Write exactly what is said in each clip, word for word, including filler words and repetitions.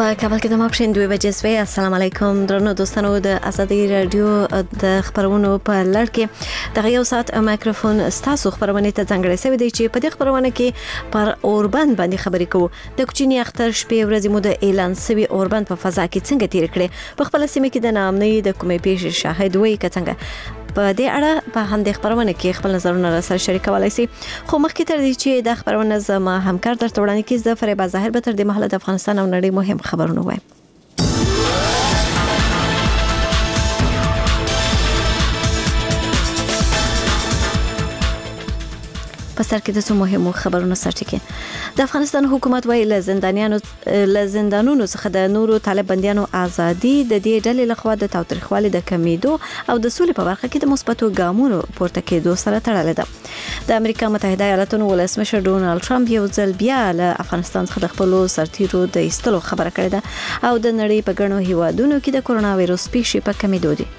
په کابل کې د ماپښین دوه بجې سوي. السلام علیکم درنو دوستانو، د ازادي رادیو د خبرونو په لړ کې د یو ساعت مایکروفون ستاسو خبرونه ته ځانګړی شوی دی چې په دې خبرونه کې پر اوربند باندې خبرې کوو. د کوچنی اختر شپې ورځې مو د اعلان سوي اوربند په فضا کې څنګه تیر کړي، په خپل سیمه کې د نامنۍ د کومې پیښې شاهد وي کڅنګه په دې اړه په هم د خبرونه کې خپل نظرونه سره شریکولای شي. خو مخکې تر دې چې د خبرونه زما همکار درته وړاندې کړي، زه فریبا ظاهر به تر دې مهاله د افغانستان او نړۍ مهم خبرونه وایم. په سر کې د څو مهمو خبرونو سرټکی. د افغانستان حکومت وايي له زندانیانو له زندانونو څخه د نورو طالب بنديانو ازادي د دې ډلې لخوا د تاوتریخوالي د کمیدو او د سولې په برخه کې د مثبتو ګامونو پورته کېدو سره تړلې ده. د امریکا متحده ایالاتونو ولسمشر ډونالد ټرمپ یو ځل بیا له افغانستان څخه د خپل سرتیرو د ایستلو خبره کړې ده او د نړۍ په ګڼو هیوادونو کې د کورونا وایرس پیښې په کمیدو دي.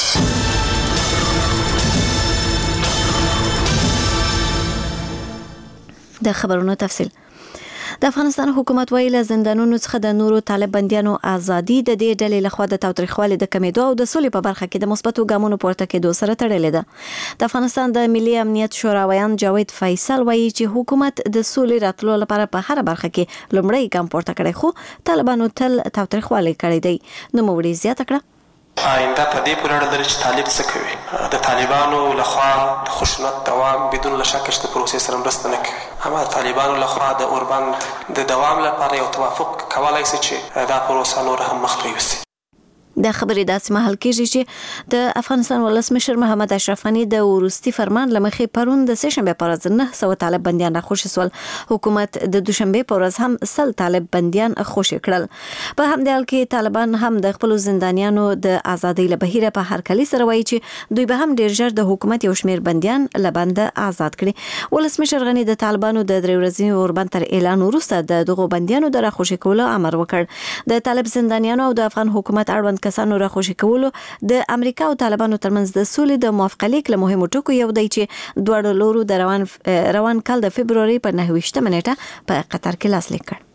د خبرونو تفصیل. د افغانستان حکومت وايي له زندانونو څخه د نورو طالب بنديانو ازادي د دې ډلې لخوا د تاوتریخوالي د کمیدو او د سولې په برخه کې د مثبتو ګامونو پورته کېدو سره تړلې ده. د افغانستان د ملي امنیت شورا ویان جاوید فیصل وايي چې حکومت د سولې راتلو لپاره په هر برخه کې لومړی ګام پورته کړی، خو طالبانو تل تاوتریخوالي کړی دی. نو موږ زیاته کړه آینده په دې پورې اړه لري چې طالب څه کوي. د طالبانو لخوا د خشونت دوام بدون له شک د پروسې سره مرسته نه کوي، اما د طالبانو لخوا د اوربند د دوام لپاره یو توافق کولای شي چې دا پروسه نور هم مخته یوسي. د خبرې داسې محل کېږي چې د افغانستان ولسمشر محمد اشرف غني د وروستي فرمان لمخې پرون د سهشنبه پر ورځ نه سو طالب بنديان راخوشي سول. حکومت د دوشنبه پر ورځ هم سل طالب بنديان خوشي کړل. په همدې حال کې طالبان هم د خپل زندانیانو د ازادۍ لپاره په هر کلی سره وایي چې دوی به هم ډیر ژر د حکومت یو شمیر بنديان لبند آزاد کړي. ولسمشر غني د طالبانو د درې ورځې اوربند تر اعلان وروسته د دغو بنديانو د راخوشي کولو امر وکړ. د طالب زندانیانو او د افغان حکومت اړوند کسانو راخوشي کولو د امریکا او طالبانو ترمنځ د سولې د موافقه لیک له مهمو ټکو یو دی چې دواړو لورو د روان روان کال د فبروري په نهه ویشتمه نیټه په قطر کې لاسلیک کړ.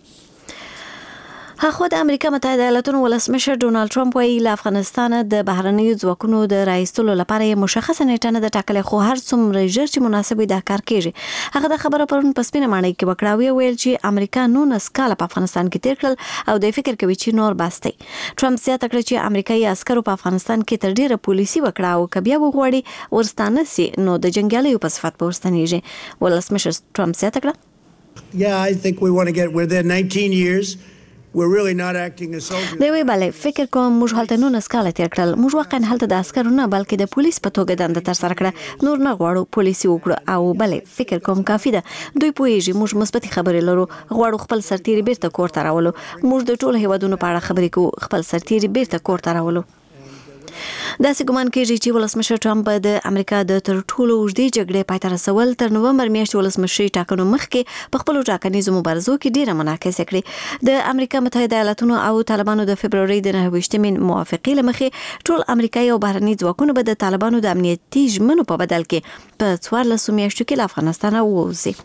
هغه د امریکا متحده ایالاتونو ولسمشر ډونالد ټرمپ وايي له افغانستان د بهرنیو ځواکونو د راایستلو لپاره یې مشخصه نیټه نه ده ټاکلې، خو هر څومره ژر چې مناسب وي دا کار کېږي. هغه د خبره پرون په سپینه ماڼۍ کې وکړه، ویل چې امریکا نولس کاله په افغانستان کې تیر کړل او د فکر کوي چې نور بس دی. ټرمپ زیاته کړه چې امریکایي عسکرو په افغانستان کې تر ډیره پولیسي وکړه او که بیا وغواړي ورستانه سي نو د جنګیالیو په صفت به ورستنیږي. ولسمشر ټرمپ زیاته کړه Yeah, I think we want to get within nineteen years. We're really not acting as soldiers. دی وی bale فکر کوم موږ هلته نو نسکاله تیر کړل، موږ واقعا هلته د عسکرو نه بلکې د پولیس په توګه دنده تر سره کړه، نور نه غواړو پولیسي وکړو او bale فکر کوم کافي ده. دوی پوهیږي موږ مثبت خبرې لرو، غواړو خپل سرتیري بیرته کور ته راولو، موږ د ټولو هیوادونو په اړه خبرې کوو، خپل سرتیري بیرته کور ته راولو. داسې ګمان کېږي چې ولسمشر ټرمپ د امریکا د تر ټولو اوږدې جګړې پای ته رسول تر نومبر میاشتې ولسمشري ټاکنو مخکې په خپلو ټاکنیزو مبارزو کې ډېره منعکسه کړې. د امریکا متحده ایالاتونو او طالبانو د فبروري د نهه ویشتمې موافقې له مخې ټول امریکایي او بهرني ځواکونه به د طالبانو د امنیتي ژمنو په بدل کې په څوارلسو میاشتو کې له افغانستانه ووځي.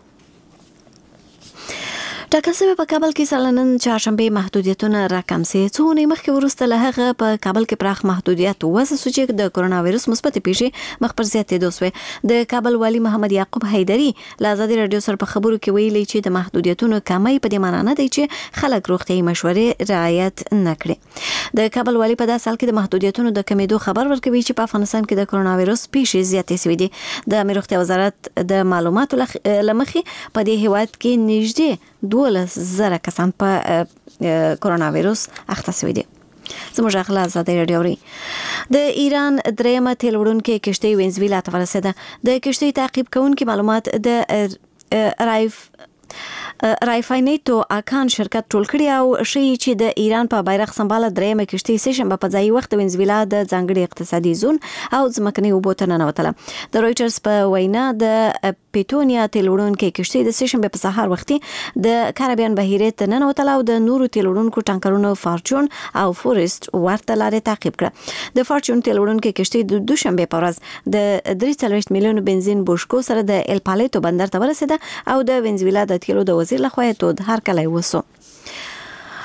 ټاکل شوی په کابل کې سالنن چهارشنبه محدودیتونه راکم سي. څو ونې مخکې وروسته له هغه په کابل کې پراخ محدودیت وضع شو چې د کورونا وایرس مثبت پیښې مخ پر زیاتېدو شوې. د کابل والي محمد یعقوب حیدری له ازادي رادیو سره په خبرو کې ویلي چې د محدودیتونو کمای په دې معنی نه دی چې خلک روغتیايي مشورې رعایت نه کړي. د کابل والي په داسې حال کې د محدودیتونو د کمیدو خبر ورکوي چې په افغانستان کې د کورونا وایرس پیښې زیاتې شوې دي. د امیر روغتیا وزارت د معلوماتو لمخې په دې هیواد کې نږدې دولس زره کسان په کورونا وایرس اخته شوي دي. زموږ غلا ازادي رادیو ری د ایران درېمه تیل وړونکې کشتۍ وینزویلا ته ورسېده. د کشتۍ تعقیب کوونکي معلومات د رایف رایفاینیټو اکان شرکت ټول کړی او شي چې د ایران په بیرغ سمباله درېمه کشتۍ سهشنبه په ځای وخت وینزویلا د ځانګړي اقتصادي زون او ځمکني اوبو ته ننوتله. د رويټرز په وینا د پیټونیا تیل وړونکې کشتۍ د سهشنبه په سهار وختي د کارابین بهیره ته ننوتله او د نورو تیل وړونکو ټانکرونو فارچون او فورست ورته لارې تعقیب کړه. د فارچون تیل وړونکې کشتۍ د دوشنبه په ورځ د درې څلوېښت میلیون بنزین بوشکو سره د ال پالیتو بندر ته ورسېده او د وینزویلا د تیلو د وزیر لخوا تود هر کله وسو.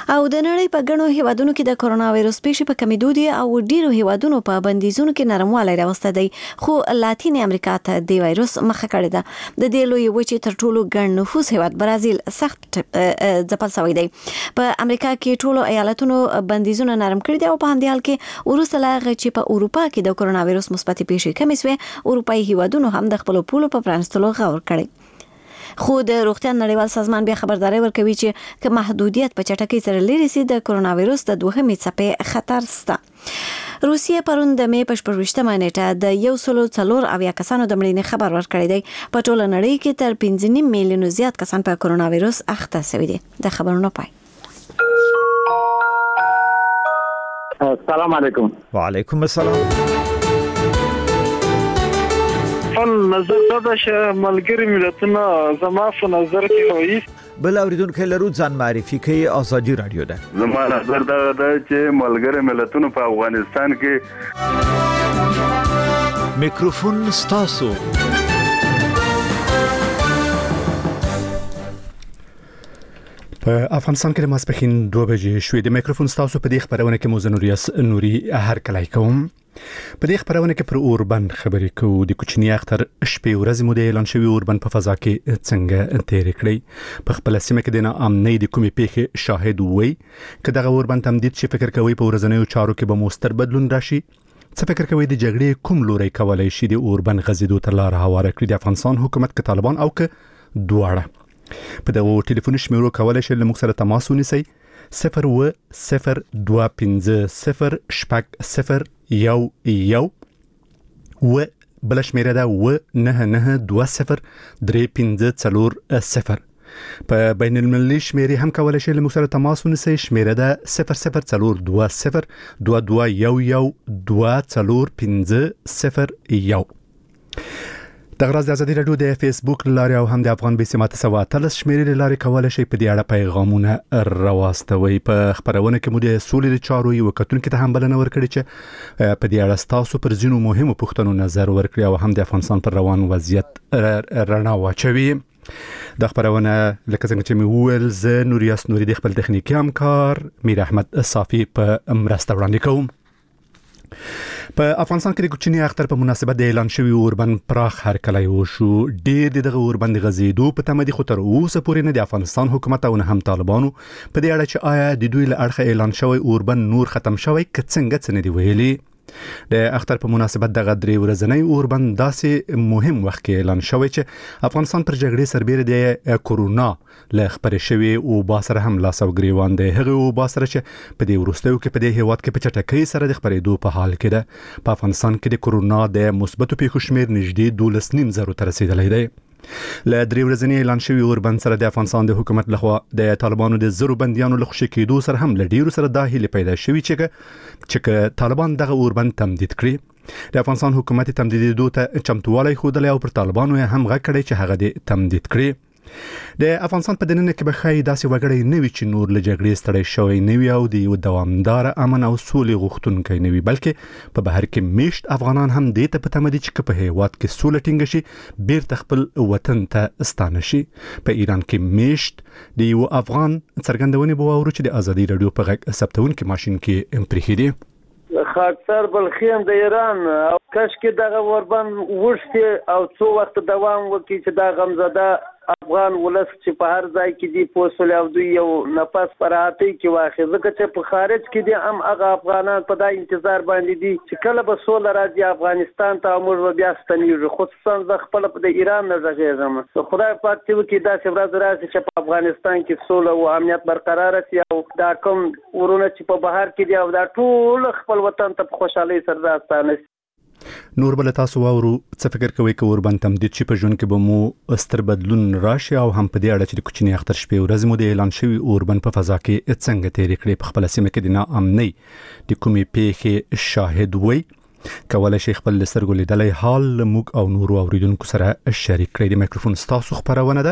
او د نړۍ په ګڼو هیوادونو کې د کرونا وایرس پیښې په کمیدو دي او ډیرو هیوادونو په بندیزونو کې نرموالی راوسته دی، خو لاتین امریکا ته د وایرس مخه کړې ده. د دې لوی وچې تر ټولو ګڼ نفوس هیواد برازیل سخت ځپل شوی دی. په امریکا کې ټولو ایالتونو بندیزونه نرم کړي دي او په همدې حال کې وروسته لا هغه چې په اروپا کې د کرونا وایرس مثبت پیښې کمې شوې، اروپایي هیوادونو هم د خپلو پولو په پرانستلو غور کړی. خو د روغتیا نړیوال سازمان بیا خبرداري ورکوي چې که محدودیت په چټکۍ سره لري سي د کرونا وایرس د دوهمې څپې خطر سته. روسیه پرون د مې په شپږویشتمه نیټه د یو سلو څلور اویا کسانو د مړینې خبر ورکړی دی. په ټوله نړۍ کې تر پنځه نیم میلیونو زیات کسان په کرونا وایرس اخته شوي دي. د خبرونو پای. السلام علیکم. وعلیکم السلام. فن نظر دا چې ملګری ملتونه زما په نظر کې وایي بل اوریدونکو لرو ځان معرفي کوي. ازادي رادیو ده. زما نظر دا ده چې ملګری ملتونه په افغانستان کې میکروفون ستاسو. په افغانستان کې د ماسپښین دوه بجې شوې. د میکروفون ستاسو په دې خبرونه کې مو زنوریاس نوري هر کله کوم. په دې خبرونه کې پر اوربند خبرې کوو. د کوچنی اختر شپې ورځې مو د اعلان شوی اوربند په فضا کې څنګه تیر کړی. په خپل سیمه کې د ناامنۍ د کومې پیښې شاهد وي. که دغه اوربند تمدید شي فکر کوي په ورځنیو چارو کې به مستر بدلون راشي. څه فکر کوي د جګړې کوم لوري کولای شي د اوربند غزیدو تر لار هواره کړي؟ د افغانستان حکومت که طالبان او که دواړه. په دغه ټلیفوني شمیرو کولای شي له موږ سره تماس ونیسئ. صفر و صفر دوه پنځه صفر شپږ صفر یو یو و بل شمیره ده و نه نه دوه صفر درې پنځه څلور صفر. په بین المللي شمیرې هم کولای شي له موږ سره تماس ونیسئ. شمیره ده صفر صفر څلور دوه صفر دوه دوه یو یو دوه څلور پنځه صفر یو. د غراز د ازادي رادیو د فیسبوک لارې او هم د افغان بیسیمات سوا تلس شمیرې لارې کولای شي په دې اړه پیغامونه راواستوي. په خبرونه کې مو د سولې د چارو یو کتونکو ته هم بلنه ورکړي چې په دې اړه تاسو پر ځینو مهمو پوښتنو نظر ورکړي او هم د افغانستان پر روان وضعیت رڼا واچوي. د خبرونه لکه څنګه چې مې وویل زه نوریاس نوري د خپل تخنیکي همکار میر احمد صافي په مرسته وړاندې کوم. په افغانستان کې د کوچنی اختر په مناسبت د اعلان شوی اوربند پراخ هرکلی وشو. ډېر دغه اوربند غزیدو په تمه دي، خو تر اوسه پورې نه د افغانستان حکومت او نه هم طالبانو په دې اړه چې آیا د دوی له اړخه اعلان شوی اوربند نور ختم شوی که څنګه څه نه دی ویلي. د اختر په مناسبت دغه درې ورځنی اوربند داسې مهم وخت کې اعلان شوی چې افغانستان پر جګړې سربېره د کورونا له خپرې شوی او با سره هم لاس او ګریوان دی. هغه او با سره چې په دې وروستیو کې په دې هیواد کې په چټکۍ سره د خپرېدو په حال کې ده. په افغانستان کې د کورونا د مثبتو پیښو شمېر نږدې دولس نیم زرو ته رسیدلی دی. له درې ورځنی اعلان شوی اوربند سره د افغانستان د حکومت لخوا د طالبانو د زرو بندیانو له خوشي کېدو سره هم له ډیرو سره دا هیله پیدا شوی چې چې طالبان دغه اوربند تمدید کړي. د افغانستان حکومت تمدیدېدو ته چمتووالی ښودلی او پر طالبانو هم غږ کړی چې هغه دې تمدید کړي. د افغانستان په دننه کې به ښایي داسې وګړی نه وي چې نور له جګړې ستړی شوی نه وي او د یو دوامداره امن او سولې غوښتونکی نه وي، بلکې په بهر کې میشت افغانان هم دې ته په تمه دي چې که په هیواد کې سوله ټینګه شي بیرته خپل وطن ته ستانه شي. په ایران کې میشت د یو افغان څرګندونې به واورو چې د ازادي رادیو په غږ ثبتونکي ماشین کې پرېښي دي. خاکسار بلخیم د ایران او کشکې دغه اوربند وشتي او څو وخت دوام وکړي چې دا غمزده افغان ولس چې په هر ځای کې دی پوسول او دوی یو نفس پراتی کې واخی، ځکه چې په خارج کې دي هم هغه افغانان په دا انتظار باندې دي چې کله به سوله راځي افغانستان ته موږ به بیا ستنیږو. خصوصا زه خپل د ایران نه غږیږم، خدای پاک دې وکړي داسې ورځ راشي چې په افغانستان کې سوله او امنیت برقرار شي او دا کوم ورونه چې په بهر کې دي او دا ټول خپل وطن ته په خوشحالۍ سره راستانه شي. نور بل تاسو واورو څه فکر کوئ که اوربند تمدید شي په ژوند کې به مو ستر بدلون راشي او هم په دې اړه چې د کوچني اختر شپې ورځې مو د اعلان شوي اوربند په فضا کې څنګه تېرې کړې؟ په خپله سیمه کې د ناامنۍ د کومې پیښې شاهد وئ؟ کولی شئ خپل له سترګو لیدلی حال له موږ او نورو اوریدونکو سره شریک کړئ. د مایکروفون ستاسو خپرونه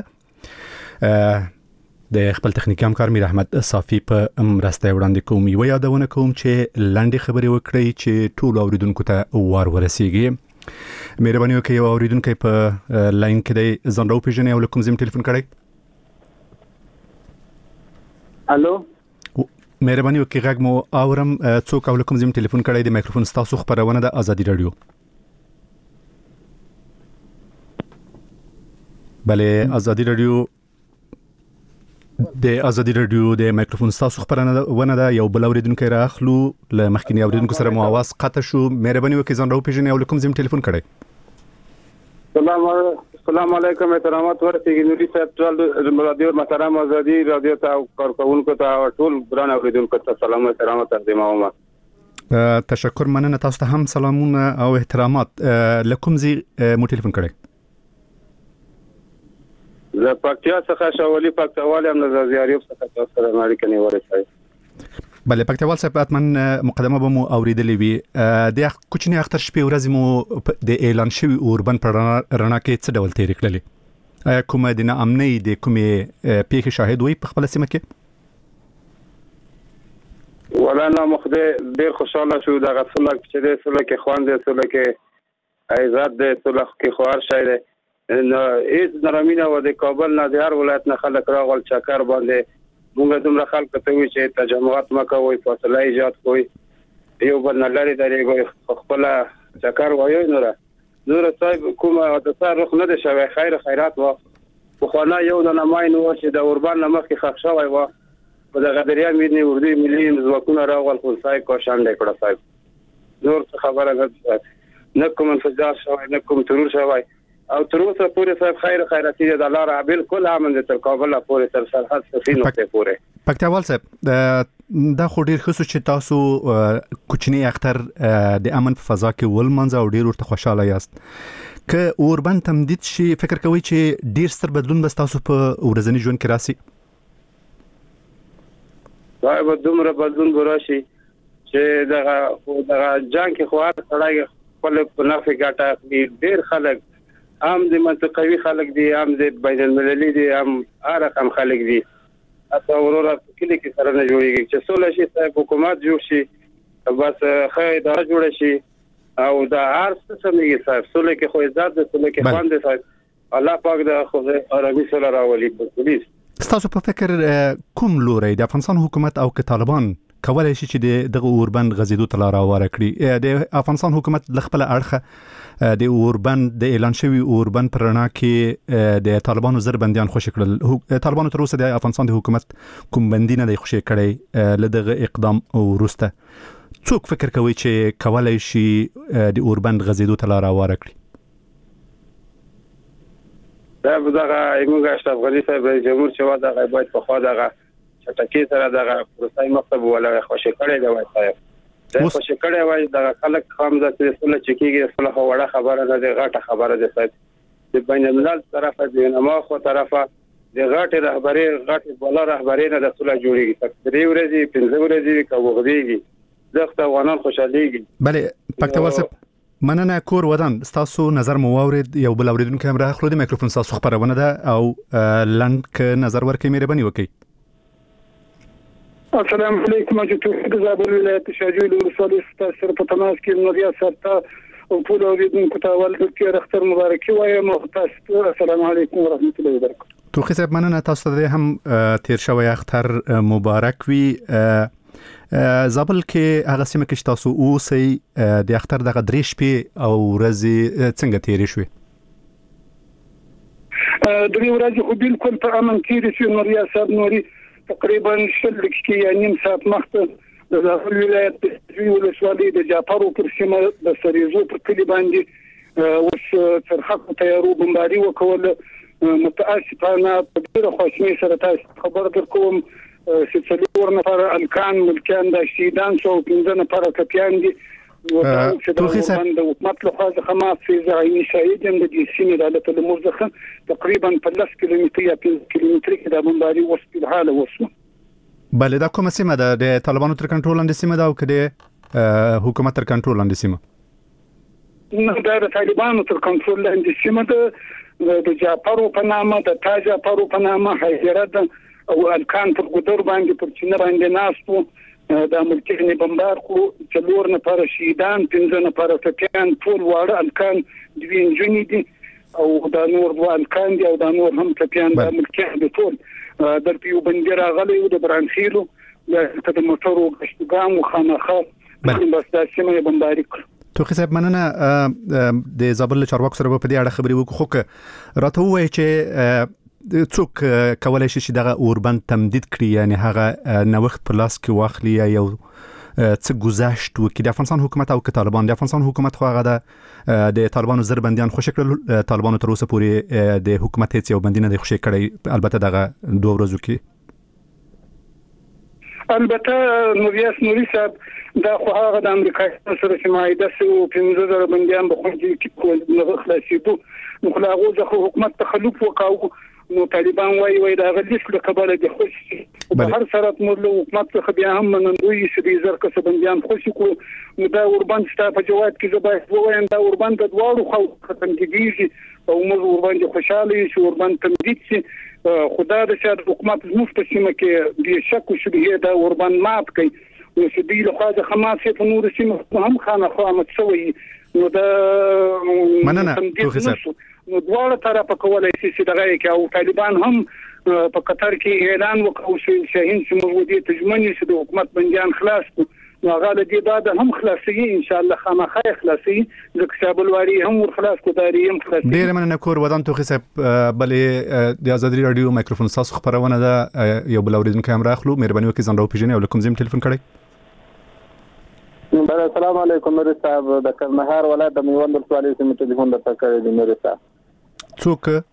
ده. د خپل تخنیکي همکار میر احمد صافي په مرسته وړاندې کوم. یوه یادونه کوم چې لنډې خبرې وکړئ چې ټولو اوریدونکو ته وار ورسیږي. مهرباني وکړئ یو اوریدونکی په لاین کې دی، ځان راوپېژنئ او له کوم ځای ټلیفون کړئ؟ الو مهرباني وکړئ غږ مو اورم څوک او کوم زم ټلیفون کړی د مایکروفون تاسو خبرونه د ازادي رادیو. بله ازادي رادیو د ازادي رادیو د مایکروفون تاسو خبرونه ونه دا یو بل اوریدونکو راخلو ل مخکینی اوریدونکو سره مو आवाज قطع شو. مهرباني وکړئ ځان راو پیژنئ او کوم زم ټلیفون کړی. سلام السلام علیکم احترامات ورته نوري صاحب ټول رادیو محترم ازادي رادیو ته کارکونکو ته ټول ګران اوریدونکو ته سلام او احترامات تقدیم کوم. تشکر مننه تاسو ته هم سلامونه او احترامات. لکم زی مو ټلیفون کړی. زه پکتیا څخه شاولي پکتاوال هم د زیاریوب څخه تاسو سره اړیکه نیولې شوی. بله پکتیوال صاحب اتمن مقدمه به مو اوریدلې وي. د کوچنی اختر شپې ورځې مو د اعلان شوی اوربن پر رڼا کې څه ډول تیر کړلې؟ آیا کومه د ناامنۍ د کومې پیښې شاهد وي په خپل سیمه کې؟ ولا نه مخده ډیر خوشاله شو د غسل چې د سله کې خواندې سله کې عزت د سله کې خوار شاید نو هیڅ نرمینه و د کابل نه د هر ولایت نه خلک راغل چکر باندې موږ دومره خلک ته وی چې تجمعات مکووي فاصله ایجاد کوي یو بل نه لري درې خپل چکر وایي نور نور صاحب کومه د تصرف نه د شوی خیر خیرات و خو نه یو د نماین و چې د اوربان لمخ کې خښ شوی و په د غدریا ملي اردو ملي ځواکونه راغل خو صاحب کوشان لیکړه صاحب نور خبره نه نه کوم انفجار شوی نه کوم ترور شوی او تر اوسه پورې صاحب خیر خیراتی د الله را بالکل امن تر کابل پورې تر سرحد سفینو ته پورې. پکتیوال صاحب دا خو ډیر خصوص چې تاسو کوچنی اختر د امن په فضا کې ولمنځ او ډیر ورته خوشاله یاست. که اوربن تمدید شي فکر کوي چې ډیر ستر بدلون به تاسو په ورځنی ژوند کې راسي؟ دا به دومره بدلون وراشي چې دغه دغه جنگ کې خو هر سړی خپل په نفع ګټه ډیر خلک هم د منطقوي خلک دي هم د بین المللي دي هم هر رقم خلک دي اته ورور کلی کې سره نه جوړیږي چې سوله شي صاحب حکومت جوړ شي بس خیر اداره جوړ شي او دا هر څه سمېږي صاحب سوله کې خو عزت د سوله کې خوند صاحب الله پاک د خو عربي سره راولي پولیس. تاسو په فکر کوم لوري د افغانستان حکومت او که طالبان کولای شي چې دغه اوربند غزیدو ته لار هواره کړي؟ د افغانستان حکومت ل خپل اړخه د اوربند د اعلان شوی اوربند پر رڼا کې د طالبانو زر بنديان خوشی کړل. طالبانو تر اوسه د افغانستان د حکومت کوم بندي نه دی خوشی کړی ل دغه اقدام ورسته. څوک فکر کوي چې کولای شي د اوربند غزیدو ته لار هواره کړي؟ دا دغه ایموګه افغاني صاحب جمهور چې وا دغه باید په خوا دغه چټکی سره دغه پروسای مکتب ولا خوشی کړی دی وای صاحب دا خوشی کړی وای دغه خلک خام د سره چکیږي سره وړه خبره نه دی غټه خبره ده صاحب د بین الملل طرفه د نما خو طرفه د غټه رهبری غټه بوله رهبری نه د سوله جوړیږي تقریبا ورځي پنځه ورځي کوغديږي زخته افغانان خوشاليږي. بله پکتیوال صاحب مننه کور ودان تاسو نظر مو واورید یو بل اوریدونکو هم راخلو د مایکروفون تاسو خبرونه ده او لند ک نظر ورکې مهرباني وکړئ. السلام علیکم اجازه زابل ولایت شاجوی ولسوالۍ ستاسو په تماس کې نو ریاست او ټول اوریدونکو ته ولې کې اختر مبارک وایم تاسو السلام علیکم ورحمت الله وبرکاته. توخی صاحب مننه تاسو ته هم تیر شوی اختر مبارک وي. زابل کې هغه سیمه کې تاسو اوسئ د اختر دغه درې شپې او ورځې څنګه تیرې شوې؟ درې ورځې خو بالکل په امن تیرې شوې. نو ریاست نوري تقریبا شل دقیقې یا نیم ساعت مخکې د زابل ولایت د شاجوی ولسوالۍ د جعفرو پر سیمه د سریزو پر کلي باندې اوس څرخکو تیارو بمباري وکوله. متاسفانه په ډېره خواشینۍ سره تاسو خبر درکوم چې څلور نفر الکان ملکیان د شهیدان شو پنځه نفر ټپیان دي. توخی صاحب د حکومت له خوا څخه ما فیض عیني شهید هم د دې سیمې د حالت المرزخه تقریبا په لس کیلومتر یا پنځه کیلومتر کې د بمباري وس په حاله وسو. بله دا کومه سیمه ده د طالبانو تر کنټرول لاندې سیمه ده او کده حکومت تر کنټرول لاندې سیمه؟ نه دا د طالبانو تر کنټرول لاندې سیمه ده د جعفرو په نامه د تاج جعفرو په نامه حیدر او الکان پر ګدر باندې پر چینه باندې ناستو د ملکیان بمبار کو څلور نفر شهیدان پنځه نفر ټپیان ټول واړه الکان دوی انجونی دي او دا نور دوه الکان دي او دا نور هم ټپیان د ملکیان دي ټول در پیو بندر غلې او د برانخیلو ته د موټرو غشتګام او خامخا بس د سیمه بمباري کړ. توخی صاحب مننه د زابل چارواکو سره په دې اړه خبرې وکړو، خو راته وایي چې څوک کولای شي چې دغه اوربند تمدید کړي، یعنی هغه نوښت په لاس کې واخلي یا یو څه گذشت وکړي. د افغانستان حکومت او طالبان، د افغانستان حکومت خو هغه د طالبانو زر بنديان خوشی کړل، طالبانو تر اوسه پورې د حکومت هیڅ یو بندي نه دی خوشی کړی، البته دغه دوه ورځو کې. البته نوریاس نوري صاحب دا خو هغه د امریکا سره چې معاهده سو پنځه زره بنديان به خوندي کې نه خلاصېدو، نو خو هغه ځکه حکومت تخلف وکاو، نو طالبان وايي وايي دا غلیس له کبله د خوشي په هر سره موږ له حکومت څخه بیا هم منندوی چې زر کس بنديان خوشي کو، نو دا اوربند ستا په جواب کې زبای وایم دا اوربند د دوړو خو ختم کیږي او موږ اوربند خوشاله شو اوربند تمدید شي. خدا د شاد حکومت زموږ په سیمه کې د شک او شبهه دا اوربند مات کوي، نو چې دی له خاطر حماس په نور سیمه هم خانه خامت شوی، نو دا مننه توخی صاحب. نو دواړه طرفه کولای شي چې دغه کې او طالبان هم په قطر کې اعلان وکړ چې شاهین چې موجودي تجمنې چې د حکومت بنديان خلاص کو، نو هغه د دې بعد هم خلاصي ان شاء الله خامخا خلاصي، ځکه شابل واری هم ور خلاص کو داري هم خلاصي. ډیر مننه کور ودان توخی صاحب. بلې د آزادي رادیو مایکروفون تاسو خبرونه ده، یو بل اوریدونکو هم راخلو، مهرباني وکړئ ځان راوپېژنئ او کوم زم ټلیفون کړئ. السلام علیکم نور صاحب، د کندهار ولایت د میوند ولسوالۍ سیمې ټلیفون درته کړی دی. نور صاحب څوک؟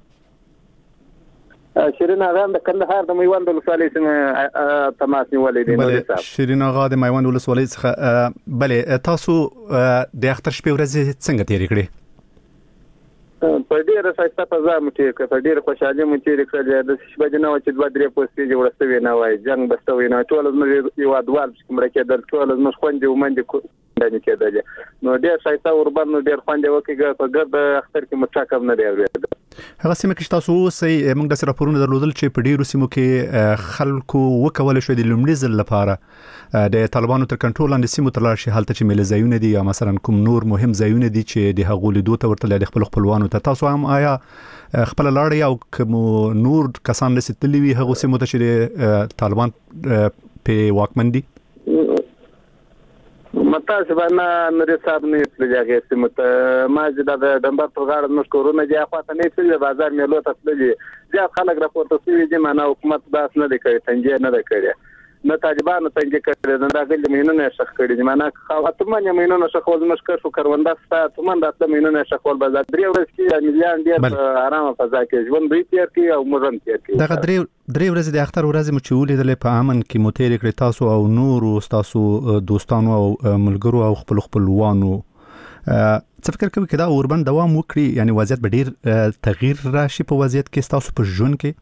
شیرین آغا د کندهار د میوند ولسوالۍ سیمې تماس نیولې دی. نور صاحب شیرین آغا د میوند ولسوالۍ څخه. بلې تاسو د اختر شپې ورځې څنګه تیرې کړې؟ په ډیره ښایسته فضا مو تیر کړه، په ډیره خوشحالي مو تیر کړه. د شپې نه و چې دوه درې پوستې جوړ شوې نه وای، جنگ بستوي نه، ټول زموږ یو ادوال چې مړ کېدل، ټول زموږ خوندې ومنډې باندې کېدل، نو ډیر ښایسته اوربند نو ډیر خوندې وکړه. په ګرد اختر کې متکم نه دی اورېدل. هغه سیمه کې تاسو اوسئ، موږ د راپورونو درلودل چې په ډیرو سیمو کې خلکو وکول شو د لومړي ځل لپاره د طالبانو تر کنټرول لاندې سیمو ته لاړ شي، هلته چې ملي ځایونه دي یا مثلا کوم نور مهم ځایونه دي چې د هغو لیدو ته ورته د خپل خپلوانو ته. تاسو هم آیا خپل لاړ یا کوم نور کسان لسیتلی وي هغه سیمو ته چې طالبان په واکمن دي؟ متاسفانه نور صاحب نه تلجاږي سمته ما چې د دمبر پر غاړه نو کورونه دی خاطر نه چې بازار میلو ته تللی ځکه خلک راپورته شوی دي، معنا حکومت داس نه دی کوي، تنګي نه دی کړی، نه طالبان تنګي کړی، نه راغلي مینونه شخ کړی دي، معنا خاطر من مینونه شخ ول مشکل شو کروندا ستا من د مینونه شخ ول بازار درې ورځې کې مليان ډیر آرام فضا کې ژوند دوی تیر کی او مزن تیر کی. دغه درې درې ورځې د اختر ورځې مو چې ولیدلې په امن کې مو تیر کړی تاسو او نور او تاسو دوستانو او ملګرو او خپل خپلوانو، څه فکر کوي کدا اوربند دوام وکړي، یعنی وضعیت به ډیر تغییر راشي په وضعیت کې تاسو په ژوند کې؟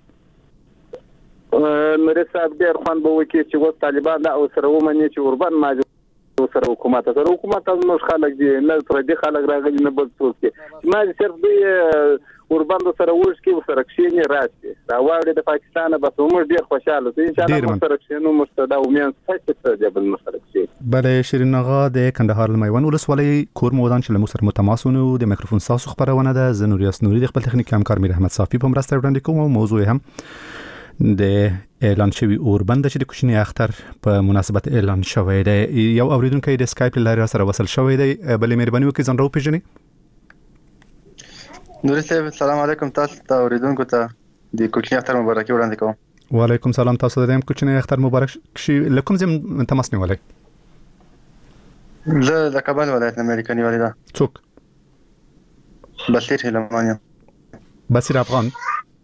نور صاحب ډیر خوان به وکړي چې و طالبان لا او سره ومني چې اوربند ما سره حکومت سره حکومت نو خلک دي نه تر دې خلک راغلي نه بل څوک ما صرف دې اوربند سره ورس کې سره کښینی راځي دا واړه د پاکستان بس موږ ډیر خوشاله دي ان شاء الله سره کښینو مستدا ومن څه څه دی بل مسله. بله شیرین آغا د کندهار میوند ولسوالۍ کور مودان چې له سره متماسونه د میکروفون تاسو خبرونه ده. زه نوریاس نوري د خپل تخنیک همکار میر احمد صافی په مرسته وړاندې کوم او موضوع هم د اعلان شوی اوربند چې د کوچنی اختر په مناسبت اعلان شوی دی. یو اوریدونکو د اسکایپ لارې سره وصل شوی دی، بلې مهرباني وکړئ ځان راوپېژنئ. نوري صاحب السلام علیکم، تاسو ته اوریدونکو ته د کوچنی اختر مبارکي وړاندې کوم. وعلیکم سلام، تاسو ته هم کوچنی اختر مبارک شي. لکم زم تماس نیولای؟ زه د کابل ولایت امریکا نیولای ده. څوک؟ بصیر هلمانی. بصیر افغان؟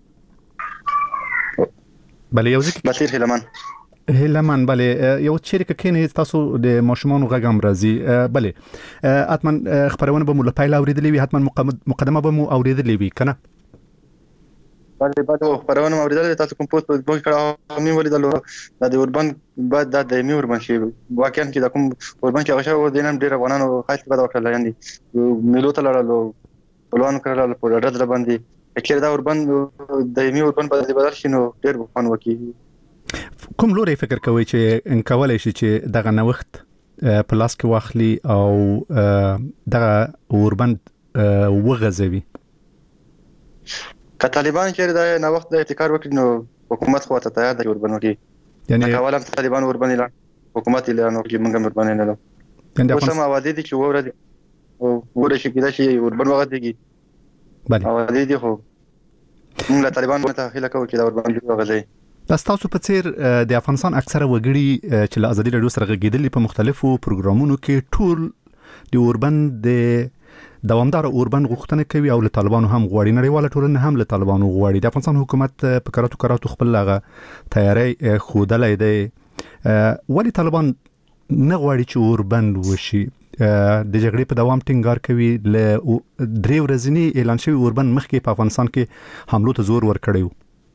بله یو ځکه بصیر هلمن هلمن بله یو چیرې کې تاسو د ماشومان غږم راځي. بله حتما خبرونه به مو له پیل اوریدلې وي، حتما مقدمه به مو اوریدلې وي کنه؟ بله بله خبرونه اوریدلې، تاسو کوم پوسټ په کړه مې ولیدل د اوربند بعد د دایمي اوربند شي واقعا کې د کوم اوربند کې هغه دینم ډیر افغانانو خاص په وکړل، یعنی میلو ته لاړو پلان کړل په ډډ در باندې کله دا اوربند دایمي اوربند باندې بدل شي نو ډیر بخون وکي. کوم لوري فکر کوي چې ان کولای شي چې دغه نوښت په لاس کې واخلي او دغه اوربند وغځوي؟ که طالبان چې دا نوښت د ابتکار وکړي نو حکومت خو ته تیار دی اوربند وکړي. یعنی اولم طالبان ور باندې لا حکومت اعلان وکړي موږ ور باندې نه لو یعنی اوس هم اوازې دي چې وره دي او وره شي کېدا شي ور باندې وخت دیږي بله اوازې دي خو موږ له طالبان ته هیله کوو چې دا ور باندې وغځي دا تاسو په څیر د افغانستان اکثره وګړي چې له ازادي رادیو سره غږیدلي په مختلفو پروګرامونو کې ټول د اوربند د دوامدار اوربند غوښتنه کوي او له طالبانو هم غواړي نړیواله ټولنه هم له طالبانو غواړي د افغانستان حکومت په کراتو کراتو خپل لغه تیاری خودلې دی ولی طالبان نه غواړي چې اوربند وشي د جګړې په دوام ټینګار کوي له درې ورځې اعلان شوی اوربند مخکې په افغانستان کې حملو ته زور ورکړیو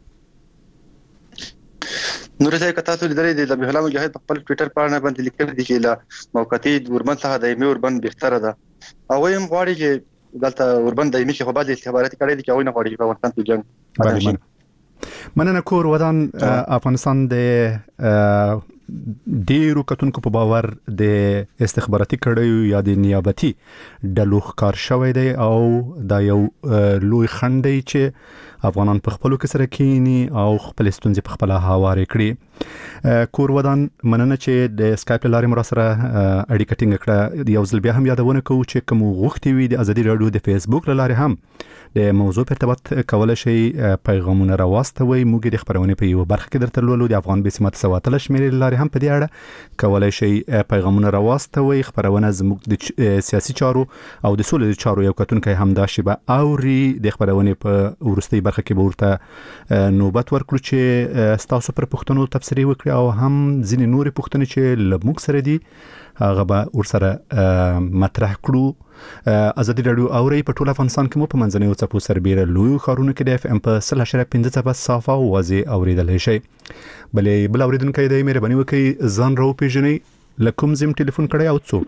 نور څه کته ته درې د ذبیح الله مجاهد په خپل ټوئیټر باندې باندې لیکل دي چې لا موقتی اوربند څخه د ایمي اوربند بهتره ده او هم غواړي چې دلته اوربند د ایمي څخه بعد استخباراتي کړي دي چې وینه غواړي په افغانستان کې جنگ مننه کور ودان افغانستان د ډیرو کتونکو په باور د استخباراتي کړیو یا د نیابتي ډلو ښکار شوی دی او دا یو لوی خنډ دی چې افغانان په خپلو کې سره کینی او خپل ستونزې په خپل هوارې کړي کور ودان مننه چې د سکایپ لارې مر سره اړیکه ټینګ کړه یو ځل بیا هم یادونه کوو چې کوم غوښتي وي د ازادي رادیو د فیسبوک لارې هم د موضوع په ارتباط کولای شي پیغامونه راوستوي موږ د خبرونه په یو برخه کې درته لولو د افغان بسمت سواتل شمیرې لارې هم په دې اړه کولای شي پیغامونه راوستوي خبرونه زموږ د سیاسي چارو او د سولې چارو یو کتونکي هم دا شی به اوري د خبرونه په ورستي برخه کې به ورته نوبت ورکړو چې تاسو پر پښتنو تفسیری وکړي او هم ځینې نورې پښتنې چې لموږ سره دي هغه به ورسره مطرح کړو ازادي رادیو اوري په ټول افغانستان کې مو په منځنیو څپو سربېره لوی خارونه کې د اف ام په صله شره پنځه څپه صافه او واضح اوریدل شي بلې بل اوریدونکو د مهرباني وکړئ ځان راو پیژنې لکم زم ټلیفون کړی او څو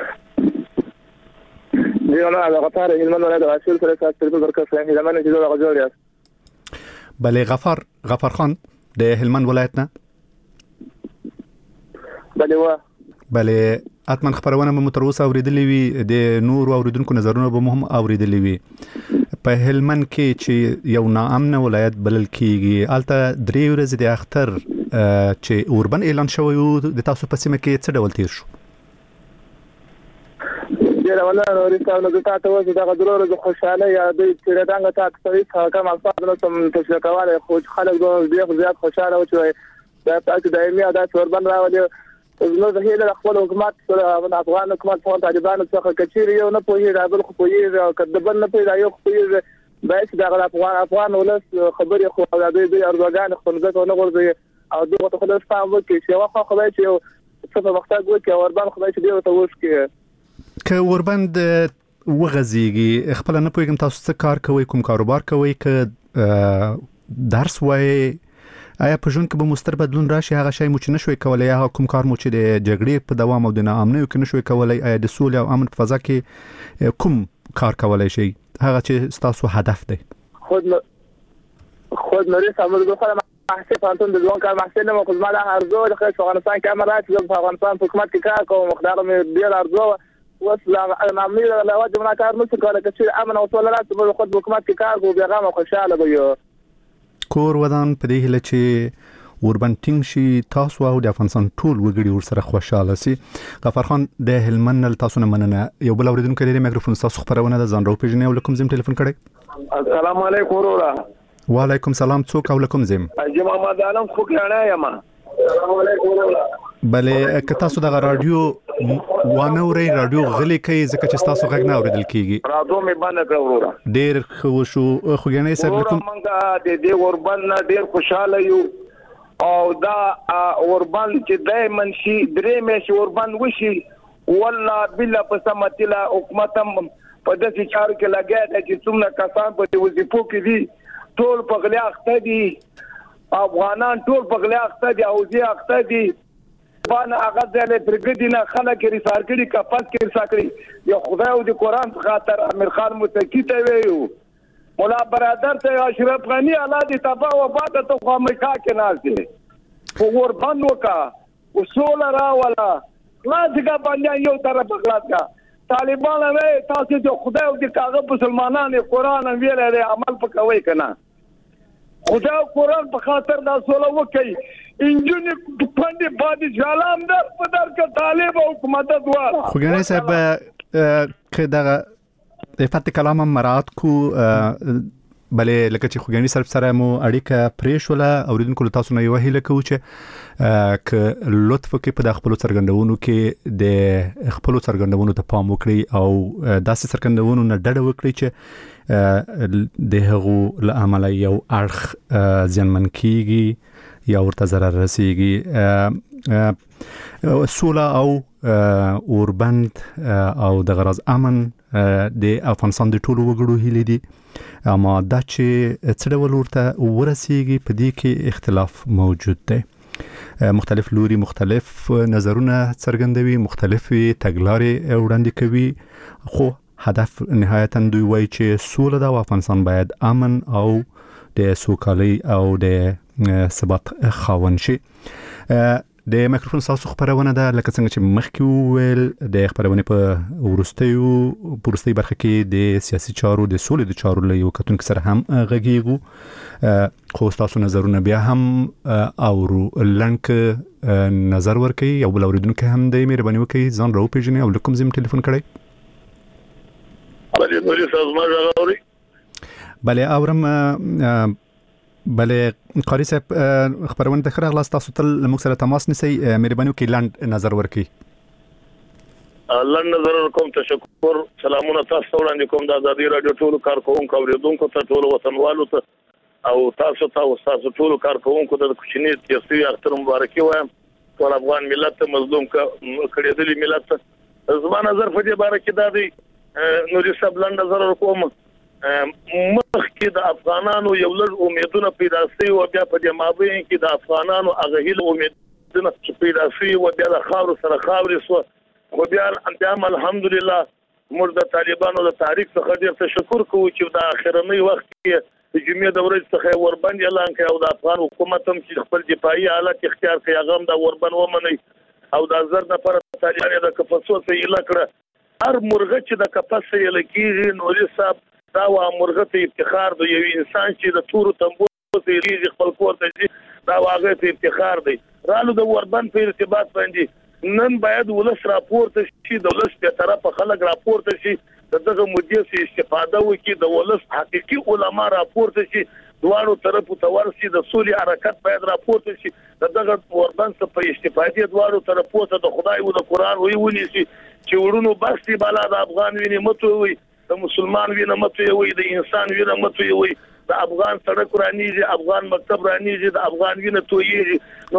دی انا على غفار هلمند ولاد رسول سره تاسو په برکه فهم هلمند چې دوه غزور یاست بلې غفار غفار خان د هلمند ولایت نه بلې وا بلې اتمن خبرونه مو تر اوسه اوریدلې وي د نور اوریدونکو نظرونه به هم اوریدلې وي په هلمند کې چې یو ناامن ولایت بلل کیږي الته درې ورځې د اختر چې اوربند اعلان شوی د تاسو په سیمه کې څه ډول تیر شو ډیر ولا نو ریساو نو تاسو ته دا غوړو د خوشاله یا د تیرېدانګه تاسو ته کوم الفاظ نو تم تاسو کواله خو خلک دوه زیات خوشاله و چې دا تاسو دایمي عادت اوربند راولي نو زه هیله خپل حکومت سره افغان حکومت په طالبانو څخه کچېری یو نه پوهی راغل خو پوهی کډبل نه پیدا یو خو باید دا افغان افغان ولس خبرې خو د دې ارزګان خپلځه نه ورځي او دغه خلاص فهم وکړي چې واخا خدای چې څه په وخت کې اوربند خدای چې دی ته وښکي که اوربند وغزيږي خپل نه پوهیږم تاسو څه کار کوي کوم کاروبار کوي که درس وای آیا په ژوند کې به مستر بدلون راشي هغه شی مو چې نشوي کولای یا کوم کار مو چې د جګړې په دوام او د ناامنۍ کې نشوي کولای آیا د سولې او امن په فضا کې کوم کار کولای شي هغه چې تاسو هدف دی خود خود نوري سمول د خپل محصول فانتون د ځوان کار محصول نو خو زما د ارزو د افغانستان کې امرات د افغانستان حکومت کې کار کوم مقدار مې ډیر ارزو وصل نامني له واجب نه کار نشي کولای چې امن او سولې راځي خود حکومت کې کار کوو پیغام خوشاله وي کور ودان په دې هله چې اوربند ټینګ شي تاسو او د افغانستان ټول وګړي ورسره خوشاله سي غفار خان د هلمند تاسو نه مننه یو بل اوریدونکو لري میکروفون تاسو خبرونه د ځان راو پیژنې او لکم زم ټلیفون کړی السلام علیکم ورورا وعلیکم سلام څوک او لکم زم اجي محمد عالم خو کړه یم السلام علیکم ورورا بلې که تاسو د رادیو وانوري رادیو غلي کوي ځکه چې تاسو غږ نه اوریدل کیږي رادیو مې باندې کړ ورورا ډیر خو شو خو غنې صاحب کوم مونږه د دې اوربند ډیر خوشاله یو او دا اوربند چې دایمن شي درې مې شي اوربند وشي والله بالله په سمتله حکومت په داسې چارو کې لګیا چې څومره کسان په وظیفو کې دي ټول په غلي اخته دي افغانان ټول په غلي اخته دي او زی اخته دي باندې هغه ځله پرګدینه خلک ریسار کړي کپاس کې ریسار کړي یو خدای او د قران خاطر امیر خان متکی ته ویو مولا برادر ته اشرف غنی الله دې تبا و بعد ته خو امریکا کې ناز دي ور باندې وکا اصول را ولا لازم باندې یو طرف غلط کا طالبان وې تاسو د خدای او د کاغه مسلمانانو قران ویل لري عمل پکوي کنه خدا قرآن په خاطر دا سوله وکي انجونې پندې باندې جالام در په در کې طالب او حکومت دوه خو ګنې صاحب که دا افت کلام مراد کو بلې لکه چې خوګانی صرف سره مو اړیکه پریښوله اوریدونکو تاسو نه یو هیله کوي چې ک لطف کې په خپل څرګندونو کې د خپل څرګندونو ته پام وکړي او داسې څرګندونو نه ډډه وکړي چې د هغو له عمله یو اړخ ځانمن کیږي یا ورته ضرر رسیږي سوله او اوربند او د غرض امن د افغانستان د ټولو وګړو هیله دي اما دا چې څه ډول ورته ورسیږي په دې کې اختلاف موجود دی. مختلف لوري مختلف نظرونه څرګندوي، مختلفي تګلارې وړاندې کوي، خو هدف نهایتا دوی وایي چې سوله ده او افغانستان باید امن او د سوکالۍ او د ثبات خاوند شي. د مایکروفون تاسو خبرونه ده لکه څنګه چې مخکې وویل د خبرونه په ورستیو پرستی برخه کې د سیاسي چارو د سولې د چارو له یو کتونکو سره هم غږیږو، خو تاسو نظرونه بیا هم او لنک نظر ورکړي او بل اوریدونکو هم د مهرباني وکړي ځان راو پیژني او لکم زم ټلیفون کړئ. بله نوري سازمان راغوري بله اورم بله قاری صاحب خبرونه د خره خلاص تاسو تل موږ سره تماس نیسئ، مهرباني وکړئ لاند نظر ورکړئ. لاند نظر کوم تشکر سلامونه تاسو وړاندې کوم د ازادي رادیو ټولو کارکونکو اوریدونکو ته ټولو وطنوالو ته او تاسو ته او تاسو ټولو کارکونکو ته د کوچنی سیاسي اختر مبارکي وایم. ټول افغان ملت ته مظلوم کړي ملت ته زما نظر په دې باره کې دا دی نوري صاحب لاند نظر کوم مخکې د افغانانو یو لږ امیدونه پیدا شوي او بیا په دې مابین کې د افغانانو هغه هیله امیدونه چې پیدا شوي او بیا د خاورو سره خاورې شوه، خو بیا هم الحمدلله موږ د طالبانو د تحریک څخه ډېر تشکر کوو چې د اخرنۍ وخت کې د جمعې د ورځې څخه اوربند اعلان کړی او د افغان حکومت هم چې خپل دفاعي حالت اختیار کړي هغه هم د اوربند ومني او د زر نفره طالبان د کپسو سیله کړه. هر مرغه چې د کپس سیله کېږي نوري صاحب دا وا مرغه ته افتخار دی، یو انسان چې د تورو تنبو سیریږي خپل کور ته ځي دا واغه ته افتخار دی. رالو د اوربند په ارتباط باندې نن باید ولس راپورته شي، د ولس په طرفه خلک راپورته شي، دغه مدیر سي استفاده وکړي، د ولس حقيقي علما راپورته شي، دوانو طرفو ته ورسي، د سولې حرکت باید راپورته شي، دغه اوربند په استفاده دوانو طرفو ته د خدای او د قران وی ونیسي چې ورونو بسي بالا د افغان ویني متوي، د مسلمان وینه متوي، د انسان وینه متوي، د افغان سړک رانیږي، افغان مکتب رانیږي، د افغان وینه تویږي.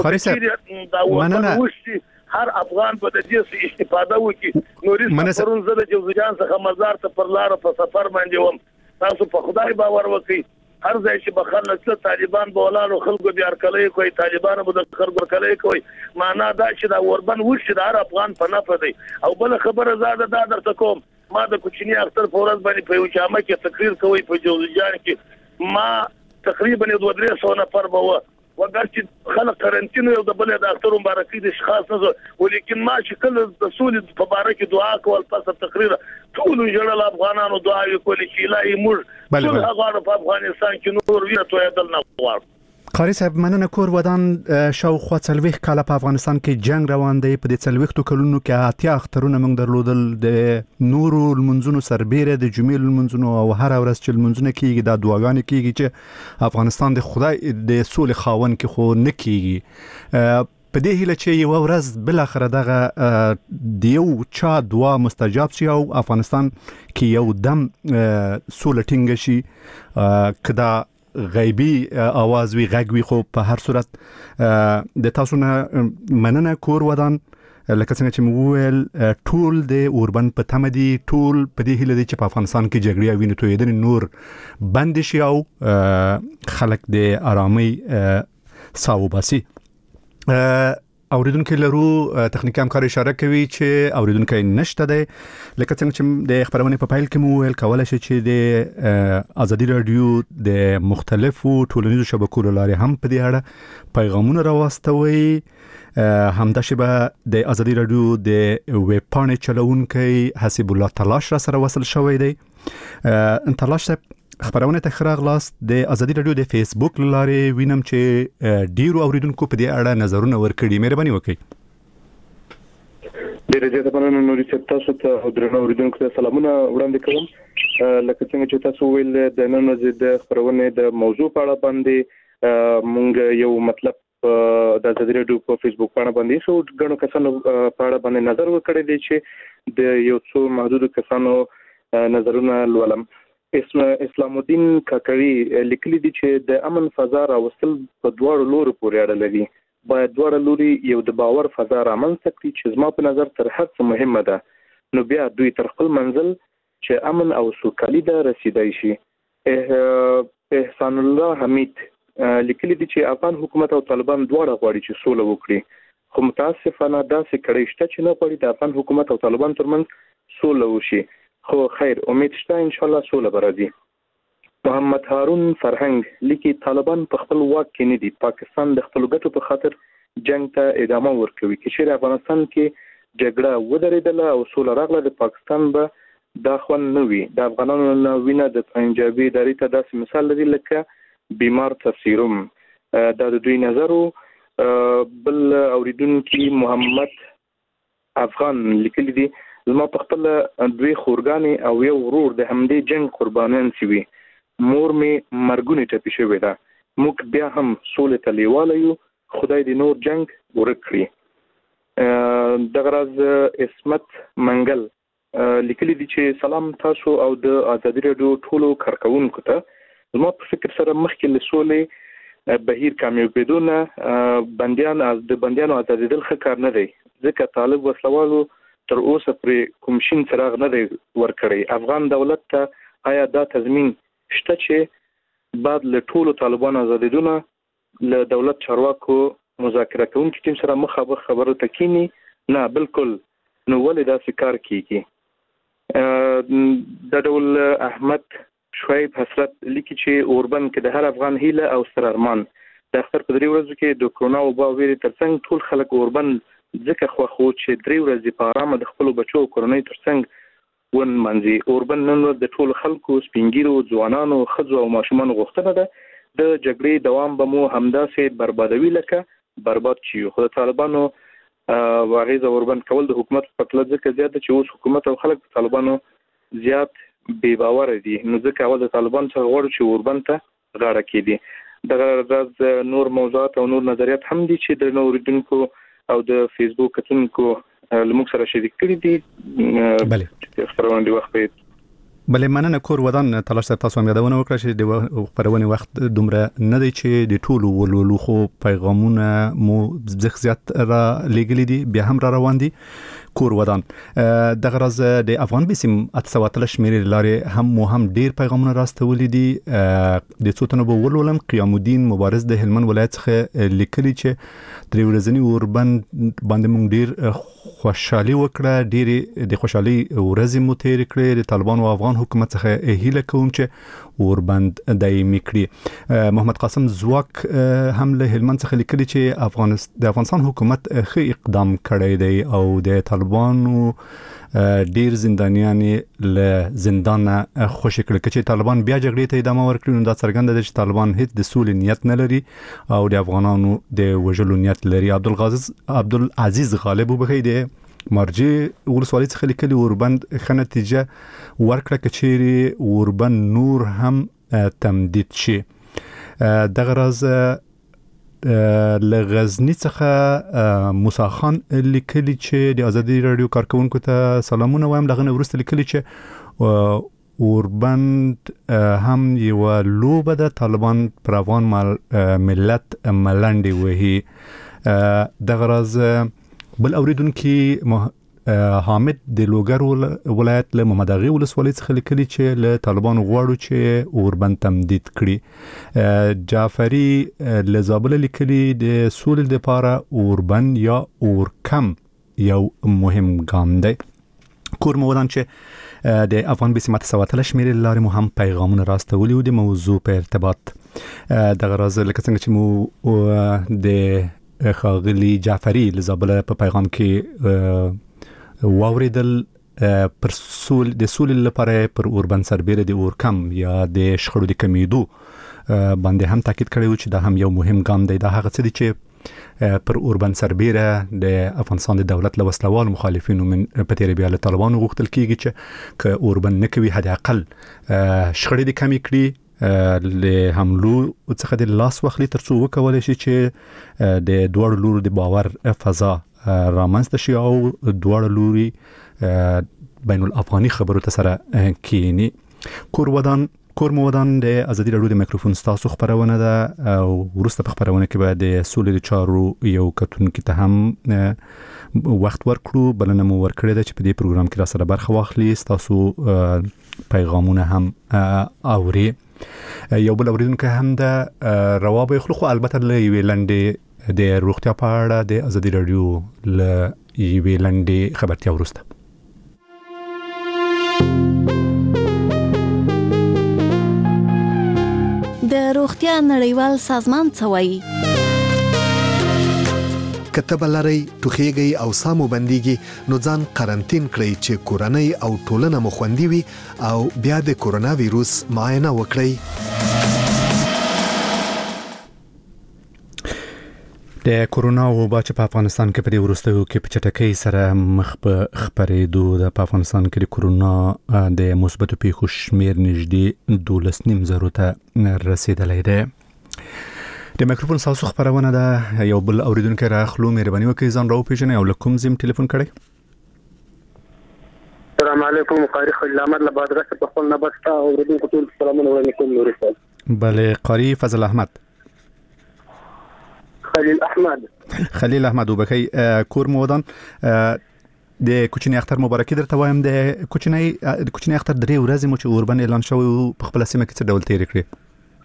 نو دا وایي هر افغان په دې استفاده وکړي. نوري سفرون زده جوزجان څخه مزار ته پر لار په سفر باندې وم، تاسو په خدای باور وکړئ هر ځای چې بخلک طالبان بولانو خلکو بیا کله کوي، طالبان به د خلکو کله کوي، معنا دا چې دا اوربند وشي د هر افغان په نفع دی. او بل خبره زاده دا درته کوم، ما د کوچنی اختر په ورځ باندې په یو جامع کې تقریر کوي په جوزجان کې، ما تقریبا دوه درې سوه نفر به و وګر چې خلک قرنطین یو د بل د اختر مبارکي د اشخاص نه، ولیکن ما چې کله د سولې په باره کې دعا کول پس تقریر ټول جړل افغانانو دعا وکړي چې الهي موږ ټول هغه په افغانستان کې نور وینه تویدل نه غواړو. قاری صاحب مننه. کور ودان شاوخوا څلوېښت کاله په افغانستان کې جنگ روان دی، په دې څلوېښتو کلونو کې اتیا اخترونه موږ درلودل، د نورو لمونځونو سربیره د جمعې لمونځونو او هر ورځ چې لمونځونه کیږي دا دعاګانې کیږي چې افغانستان د خدای د سولې خاوند کې خو نه کیږي. په دې هیله چې یو ورځ بل اخر دغه د یو چا دعا مستجاب شي او افغانستان کې یو دم سولې ټینګ شي، کدا غیبی आवाज وی غږ وی، خو په هر صورت د تاسو نه مننه. کور ودان لکه څنګه چې مو ویل ټول د اوربند په تمدي، ټول په دې هیله دي چې په افغانستان کې جګړې او وینې تویدنې نور بند شي او خلک د آرامۍ ساه وباسي. اوریدونکو لرو تخنیکی همکار اشاره کوي چې اوریدونکو نشته دی، لکه څنګه چې د خبرونه په پایل کې مو ویل کولای شي چې د ازادي رادیو د مختلفو ټولنیزو شبکو لارې هم په دې اړه پیغامونه راوستوي. همداشي به د ازادي رادیو د ویب پاڼې چلونکي حسیب الله تلاش را سره وصل شوی دی. تلاش صاحب خبرونه ته خراغلاست د ازادي رادیو د فیسبوک لارې وینم چې ډیرو اوریدونکو په دې اړه نظرونه ورکړي. مهرباني وکړئ. ډیره زیاته مننه نوري چې تاسو ته درنو اوریدونکو ته سلامونه وړاندې کوم. لکه څنګه چې تاسو ویل د نن ورځې د خبرونه د موضوع په اړه باندې مونږ یو مطلب د ازادي رادیو په فیسبوک باندې باندې څو غنو کسانو په اړه باندې نظر ورکړی دی چې د یو څو محدود کسانو نظرونه لولم. اسلام الدین کاکړي لیکلي دي چې د امن فضا راوستل په دواړو لورو پورې اړه لري. باید دواړه لوري یو د باور فضا رامنځته کړي چې زما په نظر تر هر څه مهمه ده. نو بیا دوی تر خپل منزل چې امن او سوکالي ده رسیدای شي. احسان الله حمید لیکلي دي چې افغان حکومت او طالبان دواړه غواړي چې سوله وکړي، خو متاسفانه داسې کړي شته چې نه غواړي د افغان حکومت او طالبان ترمنځ سوله وشي. خو خیر امید شته ان شاء الله سوله به راځي. محمد هارون فرهنګ لیکي طالبان په خپل واک کې نه دي، پاکستان د خپل ګټو په خاطر جنگ ته ادامه ورکوي. چې شیر افغانستان کې جګړه ودرېدله او سوله راغله د پاکستان به دا خوند نه وي. د افغانانو نه وینه د پنجابي ادارې ته داسې مثال لري لکه بیمار تفسیروم. دا د دوی نظر. بل اوریدونکي محمد افغان لیکلي دي زما په خپل دوی خورګانې او یو ورور د همدې جنگ قربانیان شوي. مور مې مرګونې ټپي شوې ده. موږ بیا هم سولې ته لیواله یو. خدای دې نور جنگ ورک کړي. دغه راز اسمت منګل لیکلي دي چې سلام تاسو او د ازادي رادیو ټولو کارکونکو ته. زما په فکر سره مخکې له سولې بهیر کامیابېدو نه بندیان از د بندیانو ازادېدل ښه کار نه دی، ځکه طالب وسلوالو تر اوسه پر کوم شین څراغ نه دی ورکړی. افغان دولت ته آیا دا تضمین شته چې بعد له ټولو طالبانو ازادېدونه له دولت چارواکو مذاکره کوونکي ټیم سره مخامخ خبرو ته کینی؟ نه بالکل. نو ولې داسې کار کیږي؟ د ډول احمد شعیب حسرت لیکي چې اوربن کې د هر افغان هیله او ستر ارمان د اختر په درې ورځو کې د کرونا وبا ویرې ترڅنګ ټول خلک اوربن ځکه خو خو چې درې ورځې په آرامه د خپل بچو کورنۍ ترڅنګ ون منځي. اوربن نن ورځ د ټول خلکو سپینګیرو ځوانانو ښځو او ماشومانو غوښتنه ده د جګړې دوام به مو همداسې بربادوي لکه برباد شي. خو د طالبانو واغیزه اوربن کول د حکومت په پتله ځکه زیات چې اوس حکومت او خلک طالبانو زیات بې باور دي. نو ځکه اول د طالبان څخه غواړي چې اوربن ته غاړه کېدي. دغه راز نور موضوعات او نور نظریات هم دي چې د اوریدونکو او د فیسبوک کتونکو لموږ سره شریک کړي دي. بله خبرونه دی وخت بله مننه کور ودان تلاش تاسو هم یادونه وکړه چې د خبرونه وخت دومره نه دی چې د ټولو ولولو خو پیغامونه مو زخ زیات را لګلی دي بیا هم را روان دي. کور ودان د غرض د افغان بسم اتسواتل شمیرې لارې هم مو هم ډیر پیغامونه راستولې دي. د څوتنه به ولولم قیام الدین مبارز د هلمند ولایت څخه لیکلي چې درې ورځنی اوربن باندې مونږ ډیر خوشحالي وکړه، ډیر د خوشحالي ورځې مو تیر کړې. د طالبان او افغان حکومت څخه هیله کوم چې اوربند دایمي کړي. محمد قاسم زواک هم له هلمند څخه لیکلي چې افغانستان د افغانستان حکومت ښه اقدام کړی دی او د طالبانو ډیر زندانیان له زندان خوشی کړي. چې طالبان بیا جګړې ته ادامه ورکړي نو دا څرګنده ده چې طالبان هیڅ د سولې نیت نه لري او د افغانانو د وژلو نیت لري. عبدالعزیز عبدالعزیز غالب وبخي د مرجع ولسوالۍ څخه لیکلي اوربند ښه نتیجه ورکړه کچېرې اوربند نور هم تمدید شي. دغه راز له غزنی څخه موسی خان لیکلي چې د ازادي رادیو کارکونکو ته سلامونه وایم. دغه ورسته لیکلي چې اوربند هم یو لوبه د طالبان پر افغان ملت ملنډي وهي. دغه راز بل اوریدونکو حامد د لوګر ولایت له محمد اغي ولسوالۍ څخه لیکلي چې له طالبان غواړو چې اوربند تمدید کړي. جعفری له زابل لیکلي د سولې لپاره اوربند یا اورکم یو مهم ګام دی. کور مودان چې د افغان بسمت سواتل شمیرې لارې مو هم پیغامونه راستولي او د موضوع په ارتباط دغه راز لکه څنګه چې مو د خاغلی جعفری له زابل په پیغام کې واوریدل پر سول د سول لپاره پر اوربند سربېره د اورکم یا د شخړو د کمیدو باندې هم تاکید کړی و چې دا هم یو مهم ګام دی. دا هغه څه دي چې پر اوربند سربېره د افغانستان د دولت له وسلوال مخالفینو من په تیر بیا له طالبانو غوښتل کیږي چې ک اوربند نه کوي حد اقل شخړې د کمی کړي له حملو څخه د لاس واخلي ترڅو وکولای شي چې د دوړ لور د باور فضا رامنځته شي او دوړ لوري بین الافغاني خبرو ته سره کینی. کور ودان کور مودان د ازادي راډیو د میکروفون ستاسو خبرونه ده او ورسته په خبرونه کې به د سولې د چارو یو کتونکو ته هم وخت ورکړو. بلنه مو ورکړې ده چې په دې پروګرام کې را سره برخه واخلي، ستاسو پیغامونه هم اوري. یو بل اوریدونکو هم د روابط خلخو البته له یوې لنډې د روغتیا په اړه د ازادي راډیو له یوې لنډې خبرتیا ورسته. د روغتیا نړیوال سازمان څه وایي؟ کتب لري ټوخیږي او سامو بنديږي نو ځان قرنټین کړئ چې کورنۍ او ټولنه مو خوندي وي او بیا د کورونا وایروس معاینه وکړئ. د کورونا وبا چې په افغانستان کې په دې وروستیو کې په چټکۍ سره مخ په خبرېدو ده. په افغانستان کې د کورونا د مثبتو پیښو شمیر نږدې دولس نیم زرو ته رسیدلی دی. د میکروفون تاسو خبرونه ده. یو بل اوریدونکو راخلو مهرباني وکړئ ځان راو پیژنئ او لکم زم ټلیفون کړئ. السلام علیکم قاری خلیل احمد له بادرسه په خپل نبستا اوریدونکو ټول سلامونه وعلیکم نور صاحب. بله قاری فضل احمد خلیل احمد خلیل احمد وبخی کور مودان د کوچنی اختر مبارکي درته وایم. د کوچنی د کوچنی اختر درې ورځې مو چې اوربند اعلان شوی په خپل سیمه کې څه ډول تیر کړی؟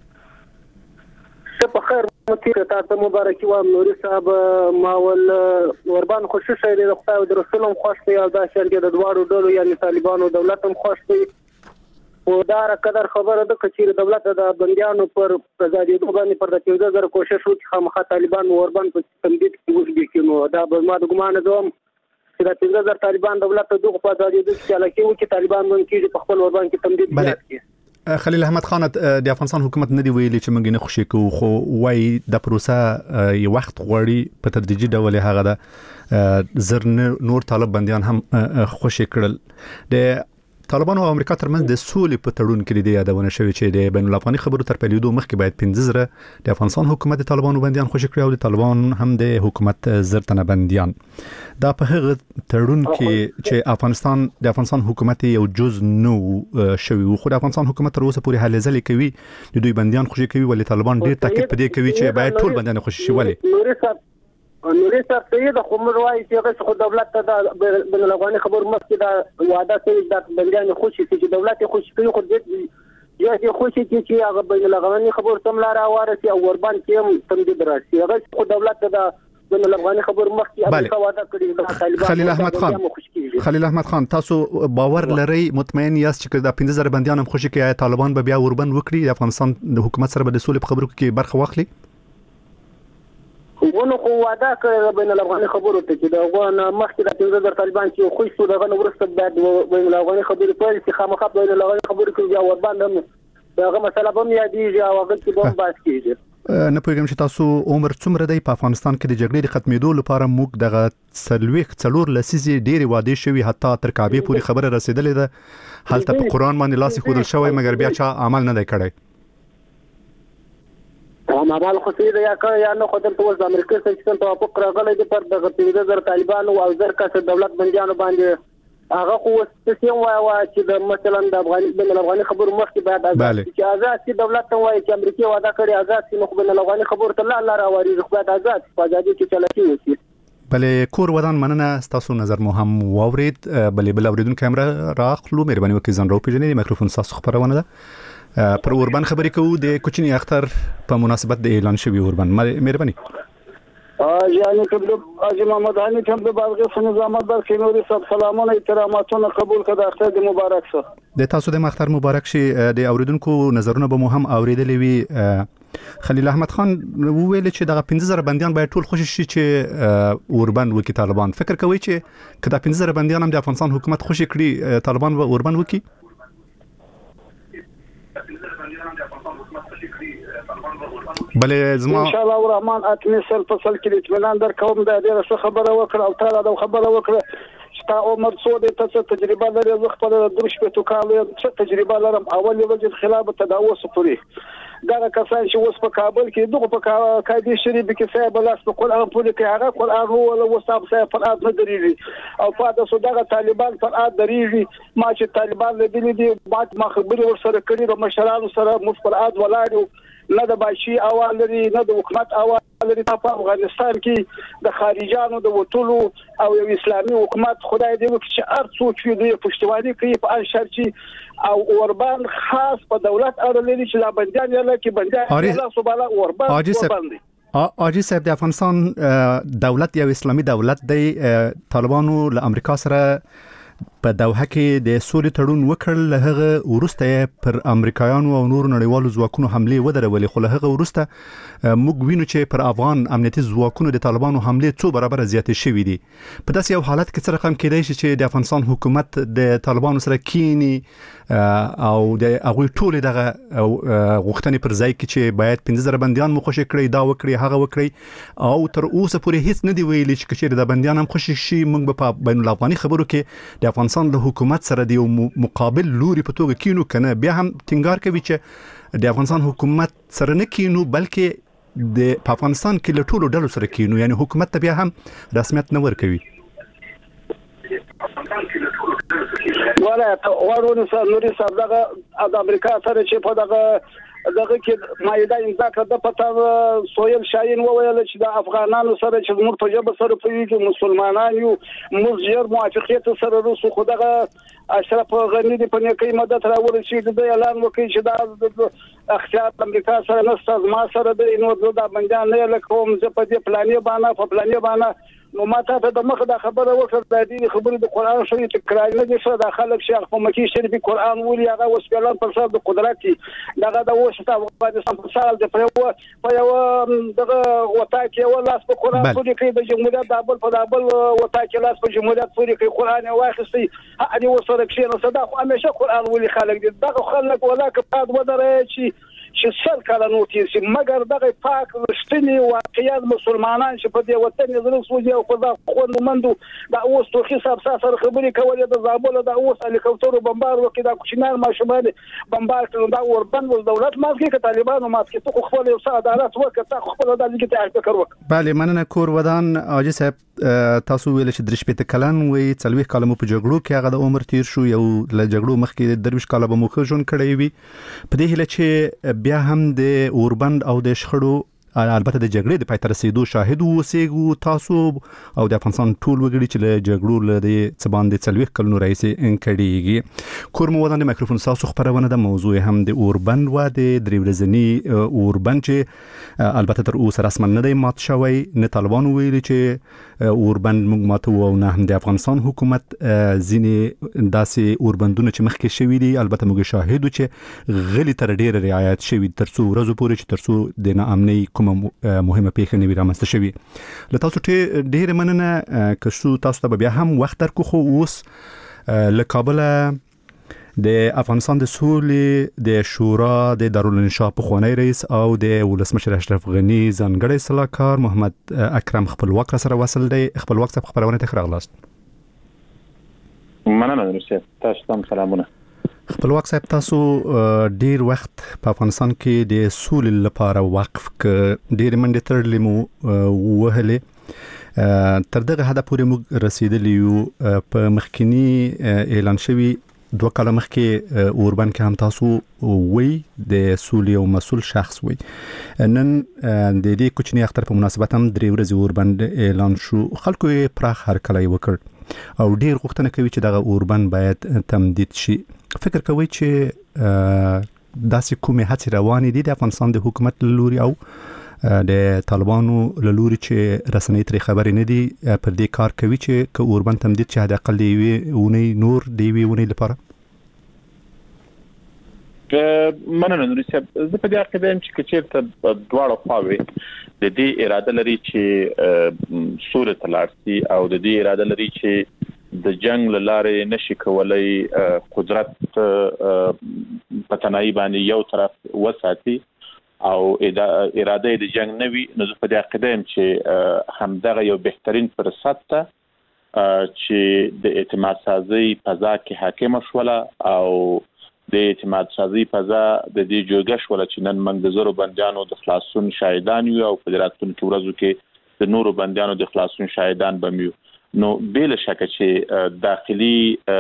څه په خیر متیر تاسو مبارکي وایم نور صاحب. ما ول اوربند خوشی شه د خدای او د رسول هم خوش دی او دا شرګه د دوارو ډلو یعنی طالبانو دولت هم خوش دی او دا قدر خبره ده چې دولت د بنديانو پر آزادي باندې پر د پنځه زره کوشش وکړي خامخا طالبان اوربند په تمدید کې وځي کینو دا به ما د ګمان دوم چې د پنځه زره طالبان دولت دغه په آزادي د چې لکه طالبان باندې کې په خپل اوربند کې تمدید وکړي. خلیل احمد خان د افغانستان حکومت نه دی ویلي چې موږ نه خوشی کوو خو وای د پروسه یو وخت غوړي په تدریجي ډول هغه د زر نور طالب بنديان هم خوشی کړل. د طالبانو او امریکا ترمنځ د سولې په تړون کې د یادونه شوې چې د بین الافغاني خبرو تر پیلېدو مخکې باید پنځه زره د افغانستان حکومت د طالبانو بنديان خوشی کړي او د طالبان هم د حکومت زر تنه بنديان. دا په هغه تړون کې چې افغانستان د افغانستان حکومت یو جز نو شوی خو د افغانستان حکومت تر اوسه پورې هلې ځلې کوي د دوی بنديان خوشی کوي ولې طالبان ډیر تاکید پدې کوي چې باید ټول بنديان خوشی شي. ولې نوري صاحب ته د کوم روایت چې هغه خو دولت ته د بین الافغاني خبرو مخکې دا وعده کوي د بنديان خوشي چې دولت خوشي کوي خو دې یا چې خوشي چې هغه بین الافغاني خبرو تم لاره وارسي او اوربند کې هم تمدید راشي. هغه خو دولت ته د بین الافغاني خبرو مخکې امریکا وعده کړی د طالبان. خلیل احمد خان خلیل احمد خان تاسو باور لرئ مطمئن یاست چې د پنځه زره بنديان هم خوشي کوي طالبان به بیا اوربند وکړي د افغانستان د حکومت سره به د سولې په خبرو کې برخه واخلي؟ ونه خو وعده کړی بین الافغاني خبرو ته چې دا غوښنه مخکې د پنځه زره طالبان چې خو څو دغه ورسته بعد بین الافغاني خبرو په اړه چې خامخا بین الافغاني خبرو کې یا اوربند هم دغه مسله به یادېږي او هغه کې به بحث کیږي. نه پوهیږم چې تاسو عمر څومره دی په افغانستان کې د جګړې د ختمېدو لپاره موږ دغه څلوېښت څلور لسیزې ډېرې وعدې شوي حتی تر کعبې پورې خبره رسېدلې ده هلته په قرآن باندې لاس ایښودل شوی مګر بیا چا عمل نه دی کړی. هم عمل خو سیده یا که یا نه خو دلته اوس د امریکا سره چې توافق راغلی دی پر دغه پنځه زره طالبانو او زر کسه دولت بندیانو باندې هغه خو اوس څه هم وایي چې د مثلا د افغاني بین الافغاني خبرو مخکې باید آزاد چې آزاد چې دولت ته وایي چې امریکا وعده کړې آزاد چې نو بین الافغاني خبرو ته لا لاره واري خو باید آزاد په آزادي کې چلاتي وشي. بلې کور ودان مننه تاسو نظر مو هم واورید. بلې بل اوریدونکو هم راخلو مهرباني وکړئ ځان راو پیژنئ. میکروفون تاسو خبرونه ده. پر اوربند خبرې کوو د کوچنی اختر په مناسبت د اعلان شوی اوربند مهرباني. یعنی کله اجي محمد علي ته د بازګه نظامت در کې نوري سب سلامونه احتراماتونه قبول کړه اختر د مبارک شه. د تاسو د اختر مبارک شي. د اوریدونکو نظرونه به مو هم اوریدلې وي خلیل احمد خان وویل چې دغه پنځه زره بنديان باید ټول خوشی شي چې اوربند وکي طالبان. فکر کوي چې کدا پنځه زره بنديان هم د افغانستان حکومت خوشی کړي طالبان و اوربند وکي؟ بله زما ان شاء الله الرحمن اتمي سل فصل کې اطمینان در کوم دا ډیره ښه خبره وکړه او تعالی دا خبره وکړه چې تا عمر څو د تاسو تجربه لري زه خپل درش په تو کال څه تجربه لرم اول ورځ خلاف تداوس پوری دا کسان چې اوس په کابل کې دغه په قاعده شریف کې صاحب لاس په قرآن پوری کې هغه قرآن هو ولا وصاب صاحب فرات نه درېږي او فاده صدقه طالبان فرات درېږي ما چې طالبان لیدلې دي بعد ما خبري ور سره کړی د مشرانو سره مفرات ولاړو نه د باشي اول لري نه د حکومت اول لري په افغانستان کې د خارجانو د وټولو او یو اسلامي حکومت خدای دې وکړي چې ارڅو چې دوی پښتوالي کوي په انشر چې او اوربان خاص په دولت اړه لري چې لا بنديان یلا کې بنديان الله سبحانه اوربان اوربان آجی صاحب د افغانستان دولت یو اسلامي دولت دی. طالبانو له امریکا سره په دوحه کې د سولې تړون وکړ، له هغه وروسته پر امریکایانو او نور نړیوالو ځواکونو حمله ودرولې، خو له هغه وروسته موږ وینو چې پر افغان امنیتي ځواکونو د طالبانو حمله څو برابر زیاتې شوې دي. په داسې یو حالت کې څه رقم کېدای شي چې د افغانستان حکومت د طالبانو سره کینی او د هغه ټول دغه غوښتنې پر ځای کې چې باید پنځه زره بنديان مو خوشی کړی دا وکړي هغه وکړي او تر اوسه پورې هیڅ نه دی ویلي چې کچېر د بنديان هم خوشی شي. موږ په بین الافغاني خبرو کې د افغانستان له حکومت سره د مقابل لوري په توګه کینو کنه بیا هم ټینګار کوي چې د افغانستان حکومت سره نه کینو بلکې د افغانستان کې له ټولو ډلو سره کینو، یعنی حکومت ته بیا هم رسمیت نه ورکوي. ولا ورونه سره نوري صاحب دغه د امریکا سره چې په دغه دغه کې مایده امضا کړه په سویل شاهین وویل چې د افغانانو سره چې موږ په جبه سره پویږي مسلمانان یو موږ یې موافقیت سره رسو خو دغه اشرف غنی د پنیکې مدد راوړي چې د اعلان وکړي چې دا اختیار امریکا سره نسته ما سره د نو د بندیان نه لکوم زه په دې پلانې باندې په پلانې باندې نو ماته ته د مخ د خبره وکړه د دې خبرې د قران شوی تکرار نه دي څه د خلک شیخ په مکی شریف قران ولي هغه وسپلان پر سر د قدرت دغه د وشته افغانستان په سال د پرو په یو دغه وتا کې ولاس په قران پورې کې د جمهوریت د بل په دابل وتا کې لاس په جمهوریت پورې کې قران واخستي هغه وسره کې نو صدا خو همیشه قران ولي خلک دي دغه خلک ولا کپاد ودرې چې چې سر کله نو چې مګر دغه پاک رښتینی واقعیت مسلمانان چې په دې وطن یې زړه او خدا خوندمندو دا اوس تو حساب سره خبرې کولې د زابل د اوس هلیکوپټر بمبار وکړي دا کوچنار ماشومان بمبار کړي دا اوربند ول دولت ماسکي ک طالبانو ماسکي ته خپل یو څه عدالت وکړه ته خپل د دې ته فکر وکړه. بله مننه کور ودان آجی صاحب تاسو ویل چې درش پته کلن وي څلوي کلمو په جګړو کې هغه د عمر تیر شو یو ل جګړو مخکې درویش کاله به مخ ژوند کړی وي په دې هله چې بیا هم د اوربند او د شخړو البته د جګړې د پای تر رسیدو شاهد اوسېګو تاسو او د افغانستان ټول وګړي چې له جګړو له د څبان د څلوي کلونو رئیس انکړيږي کور مو ودان د مایکروفون تاسو خبرونه د موضوع هم د اوربند و د دریورزنی اوربند چې البته تر اوسه رسما نه دی مات شوی نه طالبان ویلي چې اوربند موږ ماتو او نه هم د افغانستان حکومت ځینې داسې اوربندونه چې مخکې شوی دي البته موږ شاهدو چې غلی تر ډیره رعایت شوی تر څو ورځې پورې چې تر څو د ناامنۍ کومه مهمه پیښه نه وي رامنځته شوی. له تاسو ته ډیره مننه که شو تاسو ته بیا هم وخت درکو خو اوس له کابل د افغانستان د سولې د شورا د دارالانشا پخوانی رئیس او د ولسمشر اشرف غنی ځانګړی سلاکار محمد اکرم خپلواک سره وصل دی. خپلواک صاحب خبرونه ته راغلاست. مننه روسیه تاسو ته سلامونه. خپلواک صاحب تاسو ډیر وخت په افغانستان کې د سولې لپاره وقف ک ډیر منډه ترلې مو وهله تر دغه هدف پورې موږ رسیدلی یو په مخکینی اعلان شوی دوه کاله مخکې اوربند کې هم تاسو وی د سولې او مسول شخص وی نن د دې کوچنی اختر په مناسبت هم درې ورځې اوربند اعلان شو خلکو یې پراخ هرکلی وکړ او ډیر غوښتنه کوي چې دغه اوربند باید تمدید شي. فکر کوي چې داسې کومې هڅې روانې دي د افغانستان د حکومت لوري او د طالبانو لوري چې رسنۍ ترې خبرې نه دي پر دې کار کوي چې که اوربند تمدید چې حد اقل دی وي ونی نور دی وی ونی لپاره؟ مننه نوري صاحب. زه په دې عقیده یم چې چېرته دواړه خواوې د دې اراده لري چې سوله ته لاړ شي او د دې اراده لري چې د جنگ له لارې نشي کولای قدرت په تنهایی باندې یو طرف وساتي او اراده د جنگ نه وي، نو زه په دې عقیده یم چې همدغه یو بهترین فرصت ته چې د اعتماد سازي فضا کې حاکم شوله او د اعتماد سازي فضا د دې جوګه شوله چې نن موږ د زرو بندیانو د خلاصون شاهدان یو او په راتلونکو ورځو کې د نورو بندیانو د خلاصون شاهدان به یو. نو بل شک چې داخلي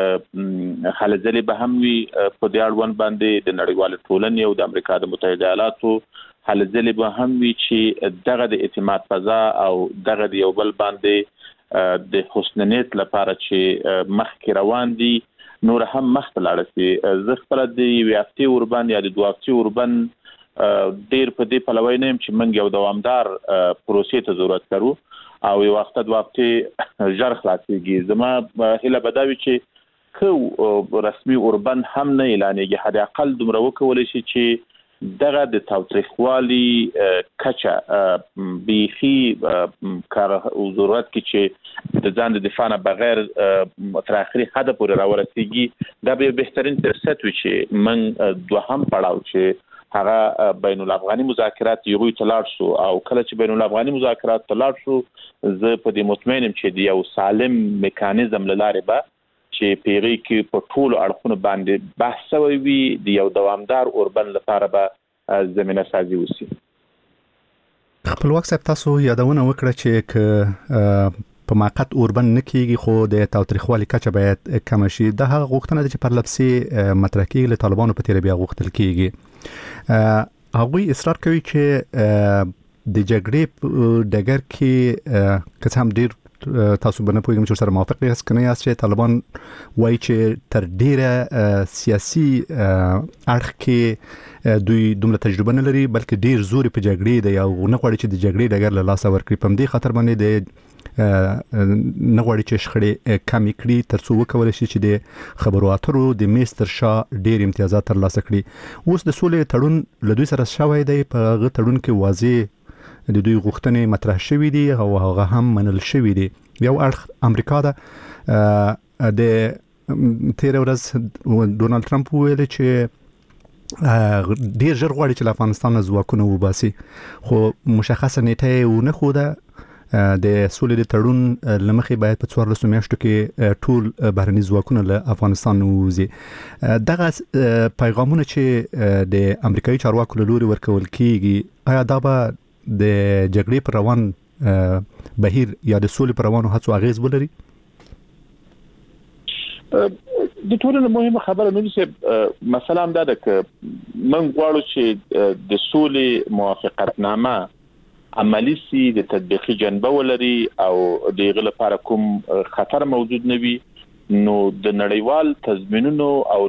حلزلې به هم وي په دې اړوند باندې د نړیوال ټولنې او د امریکا د متحده ایالاتو حلزلې به هم وي چې دغه د اعتماد فضا او دغه د یو بل باندې د حسنیت لپاره چې مخکې روان دي نور هم مخته لاړ شي. زه خپل د یو هفتې اوربان یا د دوه هفتې اوربان ډیر په دې پلوي نه يم چې موږ یو دوامدار پروسې ته ضرورت لرو او یو وخت دوه هفتې ژر خلاصيږي. زما هله بداوي چې کو رسمي اوربان هم نه اعلانېږي، حد اقل دومره وکول شي چې دغه د تاوتریخوالي کچه بیخي کار او ضرورت کې چې د ځان د دفاع نه بغیر تر اخري حد پورې راورسیږي. دا به بهترین فرصت وي چې من دوهم پړاو چې هغه بین الافغاني مذاکرات یو تلاړ شو او کله چې بین الافغاني مذاکرات تلاړ شو زه په دې مطمئنم چې د یو سالم میکانیزم لاره به چې پیری کې په ټولو اړخونو باندې بحث وي د یو دوامدار اوربن لپاره به زمينه سازي وسی. خپلواک صاحب تاسو یادونه وکړه چې ک په موقت اوربن نه کیږي خو د تاوتریخوالي کچه باید کم شي. دا هغه غوښتنه ده چې پر لپسي مطرح کیږي له طالبانو په تیر بیا غوښتل کیږي. هغه اصرار کوي چې د جګړې په ډګر کې که هم ډیر تاسو باندې پوهیږم چې سره موافق یاست کنه یاست چې طالبان وایي چې تر ډیره سیاسي اړخ کې دوی دومره تجربه نه لري بلکې ډیر زوري په جګړې دی او نه غواړي چې د جګړې ډګر له لاسه ورکړي. په دې خاطر باندې د نه غواړي چې شخړې کم کړي ترڅو وکول شي چې د خبرو اترو د میستر شاه ډیر امتیازات ترلاسه کړي. اوس د سولې تړون له دوی سره شوی دی، په هغه تړون کې واضح د دوی غوښتنې مطرح شوې دي او هغه هم منل شوې دي. یو اړخ امریکا ده د تیر ورځ ډونالد ټرمپ ویل چې ډیر ژر غواړي چې افغانستان ځواکونه وباسي خو مشخصه نیټه و نه خوده. د سولې د تړون لمخې باید په څوارلسو میاشتو کې ټول بهرني ځواکونه له افغانستان ووځي. دغه پیغامونه چې د امریکایي چارواکو له لوري ورکول کیږي آیا دا به د جګړې پر روان بهیر یا د سولې پر روانو هڅو اغیز ولري؟ د ټولنې مهمه خبره نو چې مثلا دا ده چې موږ غواړو چې د سولې موافقتنامه عملی سي د تطبیقي جنبه ولري او د غل لپاره کوم خطر موجود نه وي. نو د نړیوال تضمینونو او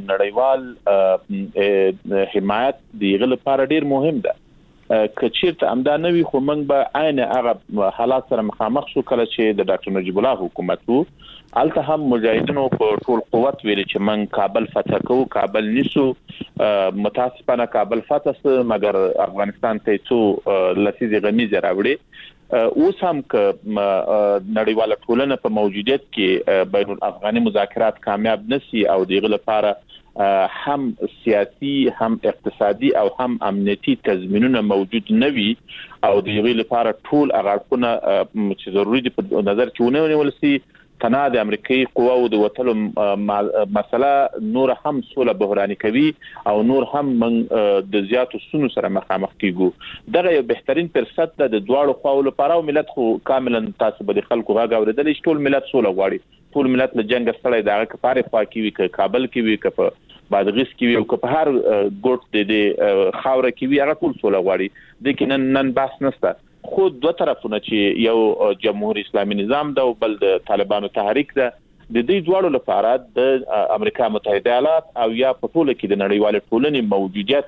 نړیوال حمایت د غل لپاره ډیر مهم ده. کچیرته امدا نوي خو موږ به عین هغه حالات سره مخامخ شو کله چې د ډاکټر نجیب الله حکومت وو. الته هم مجاهدینو په ټول قوت ویل چې موږ کابل فتح کوو، کابل نیسو. متاسفانه کابل فتح سه مګر افغانستان ته څو لسیزې غمیزه راوړي. اوس هم ک نړیواله ټولنه په موجودیت کې بین الافغاني مذاکرات کامیاب نشي او دغه لپاره هم سیاسي هم اقتصادي او هم امنیتي تضمینونه موجود نه وي او دغه لپاره ټول اغاړونه چې ضروري دي په نظر کې ونه ونیول شي. تنها د امریکایي قواو د وټلو مسله نور هم سوله بحراني کوي او نور هم من د زیاتو سونو سره مخامخ کیږو. دغه یو بهترین فرصت ده د دواړو خواو لپاره او ملت خو کاملا تاسو به خلکو راغ اوریدل چې ټول ملت سوله غواړي. ټول ملت له جنگ سره دغه کفاره خوا کوي ک کابل کې وي ک په بادغیس کې وي او ک په هر ګوټ د خاور کې وي هغه ټول سوله غواړي. د کینن نن بحث نشته. خود دو طرفونه چې یو جمهور اسلامي نظام ده او بل د طالبانو تحریک ده د دې دوړو لپاره د امریکا متحده ایالات او یا په ټوله کې د نړیوال ټولنې موجودیت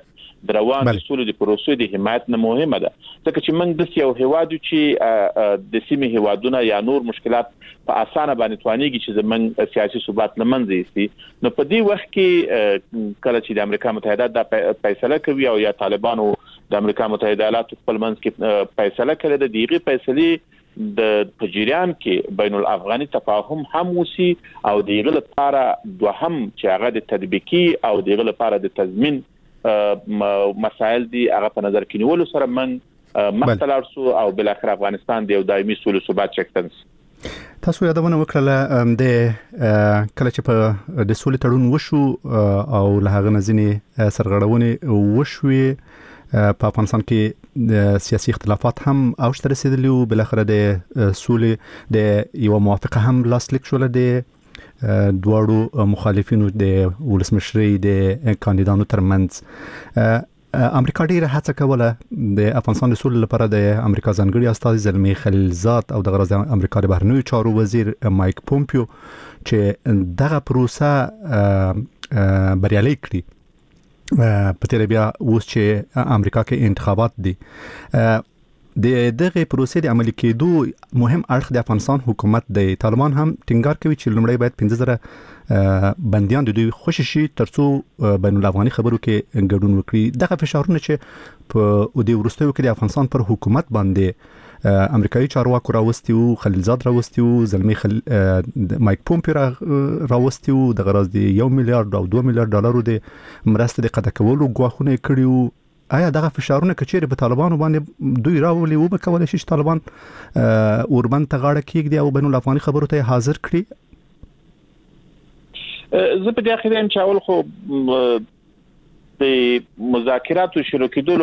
د روان د سولې د پروسې د حمایت نه مهمه ده ځکه چې موږ د یو هیواد چې د سیمې هیوادونه یا نور مشکلات په اسانه باندې توانيږي چې زمونږ سیاسي ثبات نه منځي سي نو په دې وخت کې کله چې د امریکا متحده د فیصله کوي او یا طالبانو د امریکا متحده ایالاتو خپل منځ کې فیصله کړي د دیغه فیصله د پجریان کې بین الافغاني تفاهم هم وسی او دیغه لپاره دوهم چې هغه د تطبیقي او دیغه لپاره د تضمین مسائل دي هغه په نظر کې نیول سره من مختلف سو او بل اخر افغانستان د یو دایمي سولې ثبات چکتنس تاسو یادونه وکړه د کله چې په د سولې تړون وشو او له هغه نزنې سرغړونې وشوي په افغانستان کې د سیاسي اختلافات هم اوج ته رسیدلی او بل اخر د سولې د یو موافقه هم لاسلیک شول د دواړو مخالفینو د ولسمشري د کاندیدانو ترمنځ امریکا ډیره هڅه کوله د افغانستان د سولې لپاره د امریکا ځانګړي استازي زلمی خلیلزاد او د غرض امریکا د بهرنیو چارو وزیر مایک پومپیو چې دغه پروسه بریالي کړی په تیر بیا اوس چې امریکا کې انتخابات دي د دغه پروسې د عملي کېدو مهم اړخ د افغانستان حکومت د طالبان هم ټینګار کوي چې لومړی باید پنځه زره بنديان د دوی خوشی شي ترڅو بین الافغاني خبرو کې ګډون وکړي دغه فشارونه چې په دې ورستیو کې د افغانستان پر حکومت باندې امریکایي چارواکو راوستي او خلیلزاد راوستي او زلمی خل مایک پومپیو راوستي او د غرض د یو میلیارډ او دوه میلیارډ ډالرو د مرستې د قطع کولو غواخونه کړیو آیا دغه فشارونه کچېره په طالبانو باندې دوی راولي او به کولای شي چې طالبان اوربند ته غاړه کېږدي او بین الافغاني خبرو ته حاضر کړي زه په دې اخیرا چې اول خو د مذاکراتو شروع کېدو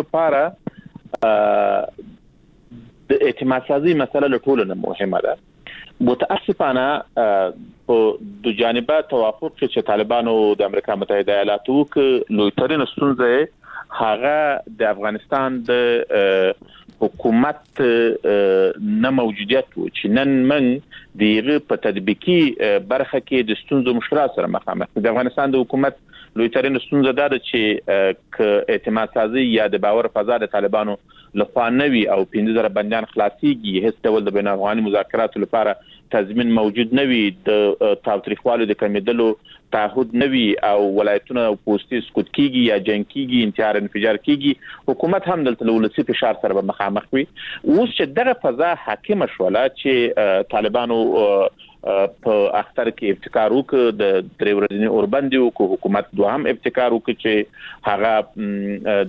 لپاره د اعتماد سازي مسله له ټولو نه مهمه ده متاسفانه په د جانبه توافق چې طالبانو د امریکا متحده ایالاتو کې لوی ترين ستونزه هغه د افغانستان د حکومت نه موجودیت چې نن من دغه په تطبیقي برخه کې د ستونزو مشکلات سره مخامخ د افغانستان د حکومت لوی ترين ستونزه ده چې ک اعتماد سازي یا د باور فضا د طالبانو لخوا نوي او پنځه زره بنديان خلاصيږي هیڅ ډول د بین افغاني مذاکراتو لپاره تضمین موجود نوي د تاوتریخوالو د کمیدلو تعهد نوي او ولایتونه او پوسټي سقوط کیږي یا جنگ کیږي انتحار انفجار کیږي حکومت هم دلته ولسی فشار سره مخامخ وي اوس چې دغه فضا حاکم شوله چې طالبانو په اختر کې ابتکار وکړ د درې ورځې اوربند وکړ حکومت دوهم ابتکار وکړ چې هغه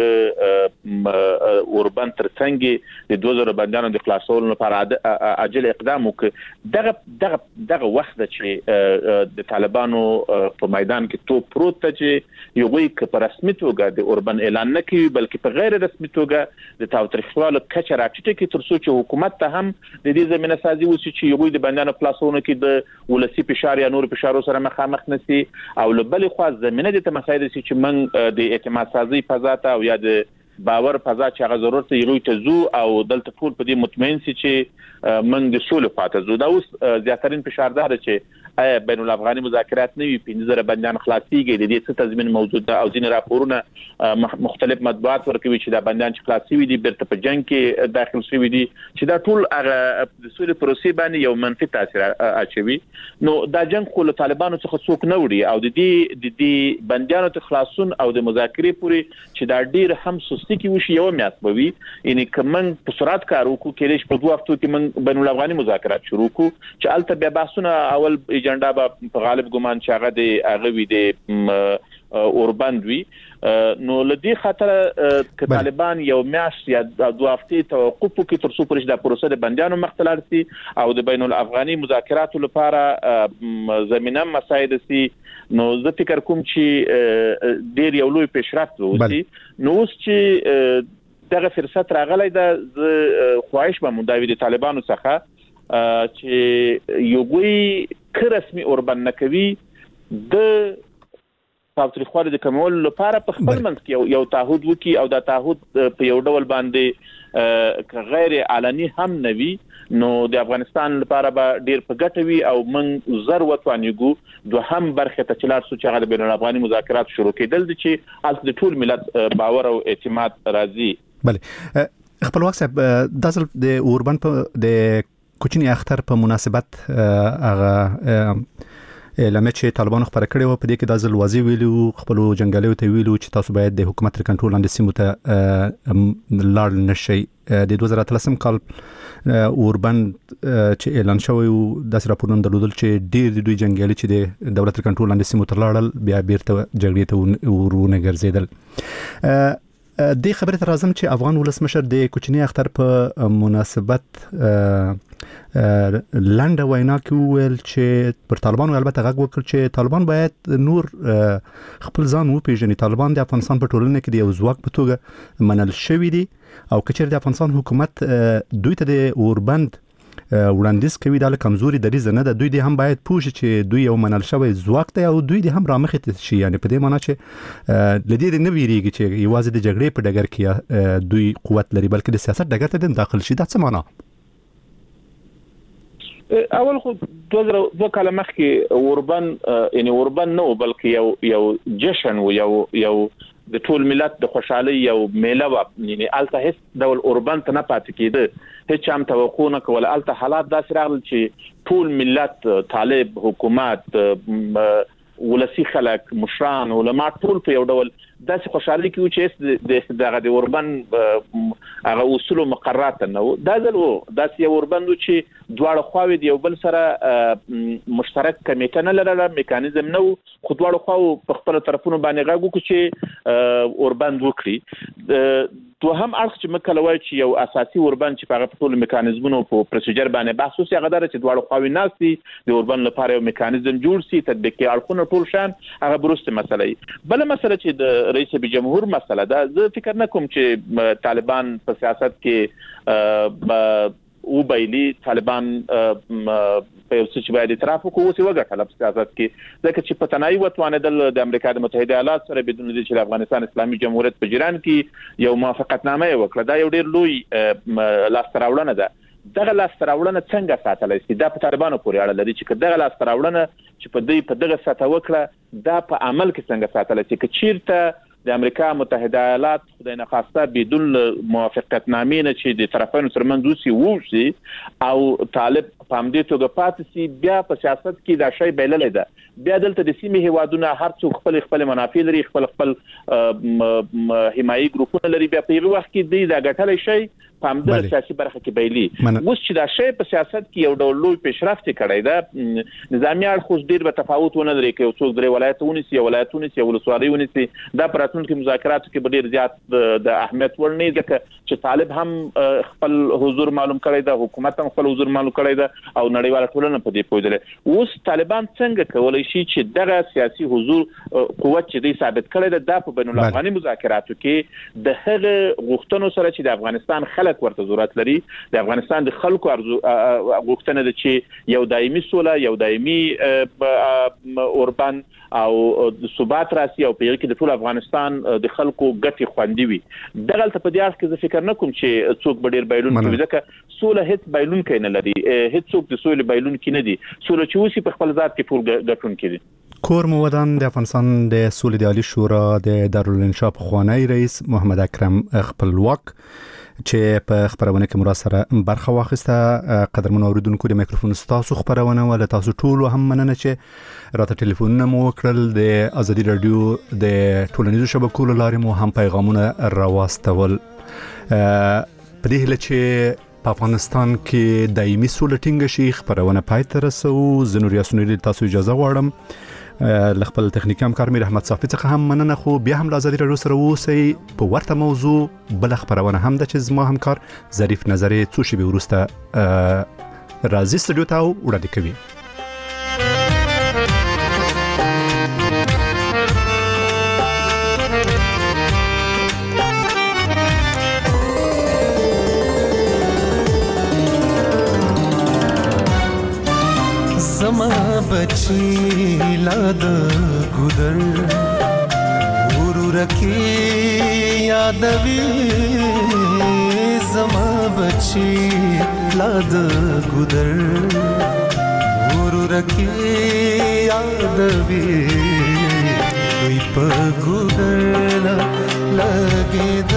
دغه اوربند ترڅنګ د دوه زره بندانو د خلاصولو لپاره عاجل اقدام وکړ دغه دغه دغه وخت چې د طالبانو په میدان کې تو پروت چې یو وی ک په رسمي توګه د اوربند اعلان نه کوي بلکې په غیر رسمي توګه د تاوتریخوالو کچه راټیټه کې ترڅو چې حکومت ته هم د دې زمينه سازي وسی چې یو د بندانو خلاص کې د ولسی فشار یا نور فشارو سره مخامخ نشي او لبل خو زمينه د تمساید چې من د اعتماد سازي فضا ته او یا د باور فضا چې هغه ضرورت یې ته زو او دلته ټول په دې مطمئن سي چې من د سولې فاته زو دا اوس زیاترین فشار ده چې آیا بین الافغاني مذاکرات نوي پنځه زره بنديان خلاصيږي د دې څه تضمین موجود ده او ځین راپورونه مختلف مطبوعات ورکوي چې دا بنديان چې خلاصي دي بیرته په جنگ کې داخل شوي دي چې دا ټول هغه د سولې پروسې باندې یو منفي تاثیر اچوي نو دا جنگ خو له طالبانو څخه څوک نه وړي او د دې د دې بنديانو ته خلاصون او د مذاکرې پوري چې دا ډیر هم سستی کې وشي یو میاس بوي یعنی کوم په سرعت کار وکړو کې په دوه هفتو کې من بین الافغاني مذاکرات شروع کو چې البته بیا بحثونه اول ایجنډا په غالب ګمان چې هغه د هغه وی د اوربند وی نو لدی خاطر ک طالبان یو میاش یا دوه هفتې توقف کې تر څو پرې د پروسه د بنديانو مختلارتي او د بین الافغاني مذاکرات لپاره زمينه مساعد سي نو زه فکر کوم چې ډیر یو لوی پیشرفت وسی نو چې دغه فرصت راغلی د خواهش به مندوي د طالبانو څخه چې یو وی که رسمي اوربند نکوي د تاوتریخوالي د کمولو لپاره په خپل منځ کې یو تعهد وکړي او دا تعهد په یو ډول باندې غیر علني هم نه وي نو د افغانستان لپاره به ډیر په ګټه وي او موږ زر وتوانیږو دوهم برخه ته چې لاړ شو چې هغه د بین الافغاني مذاکرات شروع کېدل دي چې هلته د ټول ملت باور او اعتماد راځي. بله خپلواک صاحب د ځل د اوربن په د کوچنی اختر په مناسبت هغه لمه چې طالبانو خبره کړې و په دې کې د ځل وازی ویلو خپل جنگالیو ته ویلو چې تاسو باید د حکومت تر کنټرول لاندې سیمو ته لاړ نشئ. د دوه زره اتلسم کال اوربن چې اعلان شوی و د راپورونو درلودل چې ډیر د دوی جنگالي چې د دولت تر کنټرول لاندې سیمو ته لاړل بیا بیرته جګړې ته ورونه ګرځیدل. د خبرې تر راځم چې افغان ولسمشر د کوچنی اختر په مناسبت لنډه وینا کې ویل چې پر طالبانو البته غږ وکړ چې طالبان باید نور خپل ځان وپیژني. طالبان د افغانستان په ټولنه کې د یو ځواک په توګه منل شوی دي او کچېر د افغانستان حکومت دوی ته د اوربند وړاندیز کوي دا له کمزوري دریزه نه ده. دوی دې هم باید پوه شي چې دوی یو منل شوی ځواک دی او دوی دې هم رامخې شي یعنی په دې معنی چې لدې نه ویریږي چې یوازې د جګړې په ډګر کې دوی قوت لري بلکې د سیاست ډګر ته داخل شي. دا څه معنی؟ اول خو دوه کاله مخکې اوربن یعنی اوربن نه بلکې یو یو جشن و یو یو د ټول ملت د خوشحالي یو میله و یعنی الته هیڅ ډول اوربن ته نه پاتې کېده هیڅ هم توقع نه کوله. الته حالات داسې راغلل چې ټول ملت طالب حکومت ولسی خلک مشران علما ټول په یو ډول داسې خوشحالي کې و چې دغه د اوربن هغه اصول او مقررات نه و. دا ځل و داسې یو اوربن و چې دواړه خواوې د یو بل سره مشترک کمیټه نه لرله میکانیزم نه و خو دواړه خواو په خپل طرفونو باندې غږ وکړو چې اوربن وکړي. دوهم اړخ چې مکه لوي چې یو اساسي اوربن چې په ټول میکانیزمونو په پروسیجر باندې بحث وسي هغه در چې دواړه خواوې ناسي د اوربن لپاره یو میکانیزم جوړ سي تطبیقي اړخونه ټول شان هغه برسته مسله. بل مسله چې د رئیس جمهور مسله ده زه فکر نه کوم چې طالبان په سیاست کې او بایلی طالبان په یو څه چې باید اعتراف وکړو اوس یې وګټله په سیاست کې ځکه چې په تنهایي وتوانېدل د امریکا د متحده ایالاتو سره بدون دې چې د افغانستان اسلامي جمهوریت په جریان کې یو موافقتنامه یې وکړه. دا یو ډېر لوی لاسته راوړنه ده. دغه لاسته راوړنه څنګه ساتلی شي دا په طالبانو پورې اړه لري چې دغه لاسته راوړنه چې په دوی په دغه سطحه وکړه دا په عمل کې څنګه ساتلی شي. که چیرته د امریکا متحده ایالات خدای نخواسته بدون موافقتنامې نه چې د طرفینو ترمنځ وسي وشي او طالب په همدې توګه پاتې سي بیا په سیاست کې دا شی بایللی ده. بیا دلته د سیمې هیوادونه هر څوک خپل خپل منافع لري خپل خپل حمایي ګروپونه لري بیا په یوه وخت کې دوی دا ګټلی شی په همدغه سیاسي برخه کې بایلي. اوس چې دا شی په سیاست کې یو ډول لوی پیشرفت کړی ده نظامي اړخ خو ډېر به تفاوت ونه لري که یو څوک درې ولایت ونیسي یو ولایت ونیسي یو ولسوالۍ ونیسي دا په راتلونکي مذاکراتو کې به ډېر زیات د اهمیت وړ نه ځکه چې طالب هم خپل حضور معلوم کړی ده حکومت هم خپل حضور معلوم کړی ده او نړیواله ټولنه په دې پوهېدلې. اوس طالبان څنګه کولی شي چې دغه سیاسي حضور قوت چې دوی ثابت کړی ده دا په بین الافغاني مذاکراتو کې د هغه غوښتنو سره چې د افغانستان خلک ورته ضرورت لري د افغانستان د خلکو غوښتنه ده چې یو دایمي سوله یو دایمي اوربن او ثبات راسي او په یوه کې د ټول افغانستان د خلکو ګټې خوندي وي. دغلته په دې اړخ کې زه فکر نه کوم چې څوک به ډېر بایلونکی وي ځکه سوله هیڅ بایلونکی نه لري هیڅ څوک د سولې بایلونکي نه دي. سوله چې وسي په خپل ذات کې ټول ګټونکي دي. کور مودان د افغانستان د سولې د عالی شورا د دارالانشا پخوانی رئیس محمد اکرم خپلواک چې په خبرونه کې مرا سره برخه واخیسته. قدرمن اوریدونکو د میکروفون ستاسو خبرونه ول تاسو ټول هم مننه چې راته ټلیفونونه مو وکړل. د ازادي رادیو د ټولنیزو شبکو لارې مو هم پیغامونه راواستول. په دې هیله چې په افغانستان کې دایمي سوله ټینګه شي خبرونه پای ته رسو. زه نور یاسین تاسو اجازه غواړم ل خپل تخنیکی همکار میر احمد صافی څخه هم مننه خو بیا هم لازم راډیو سره اوسئ په ورته موضوع بل خبرونه هم د چې زما همکار ظریف نظری څو شی به ورسته راځي سټډیو ته وړاندې کوي. زما बची लाद गुदर गुरु रखी यादवी जमा बची लाद गुदर गुरु रखी यादवी कोई पर गुदर लगे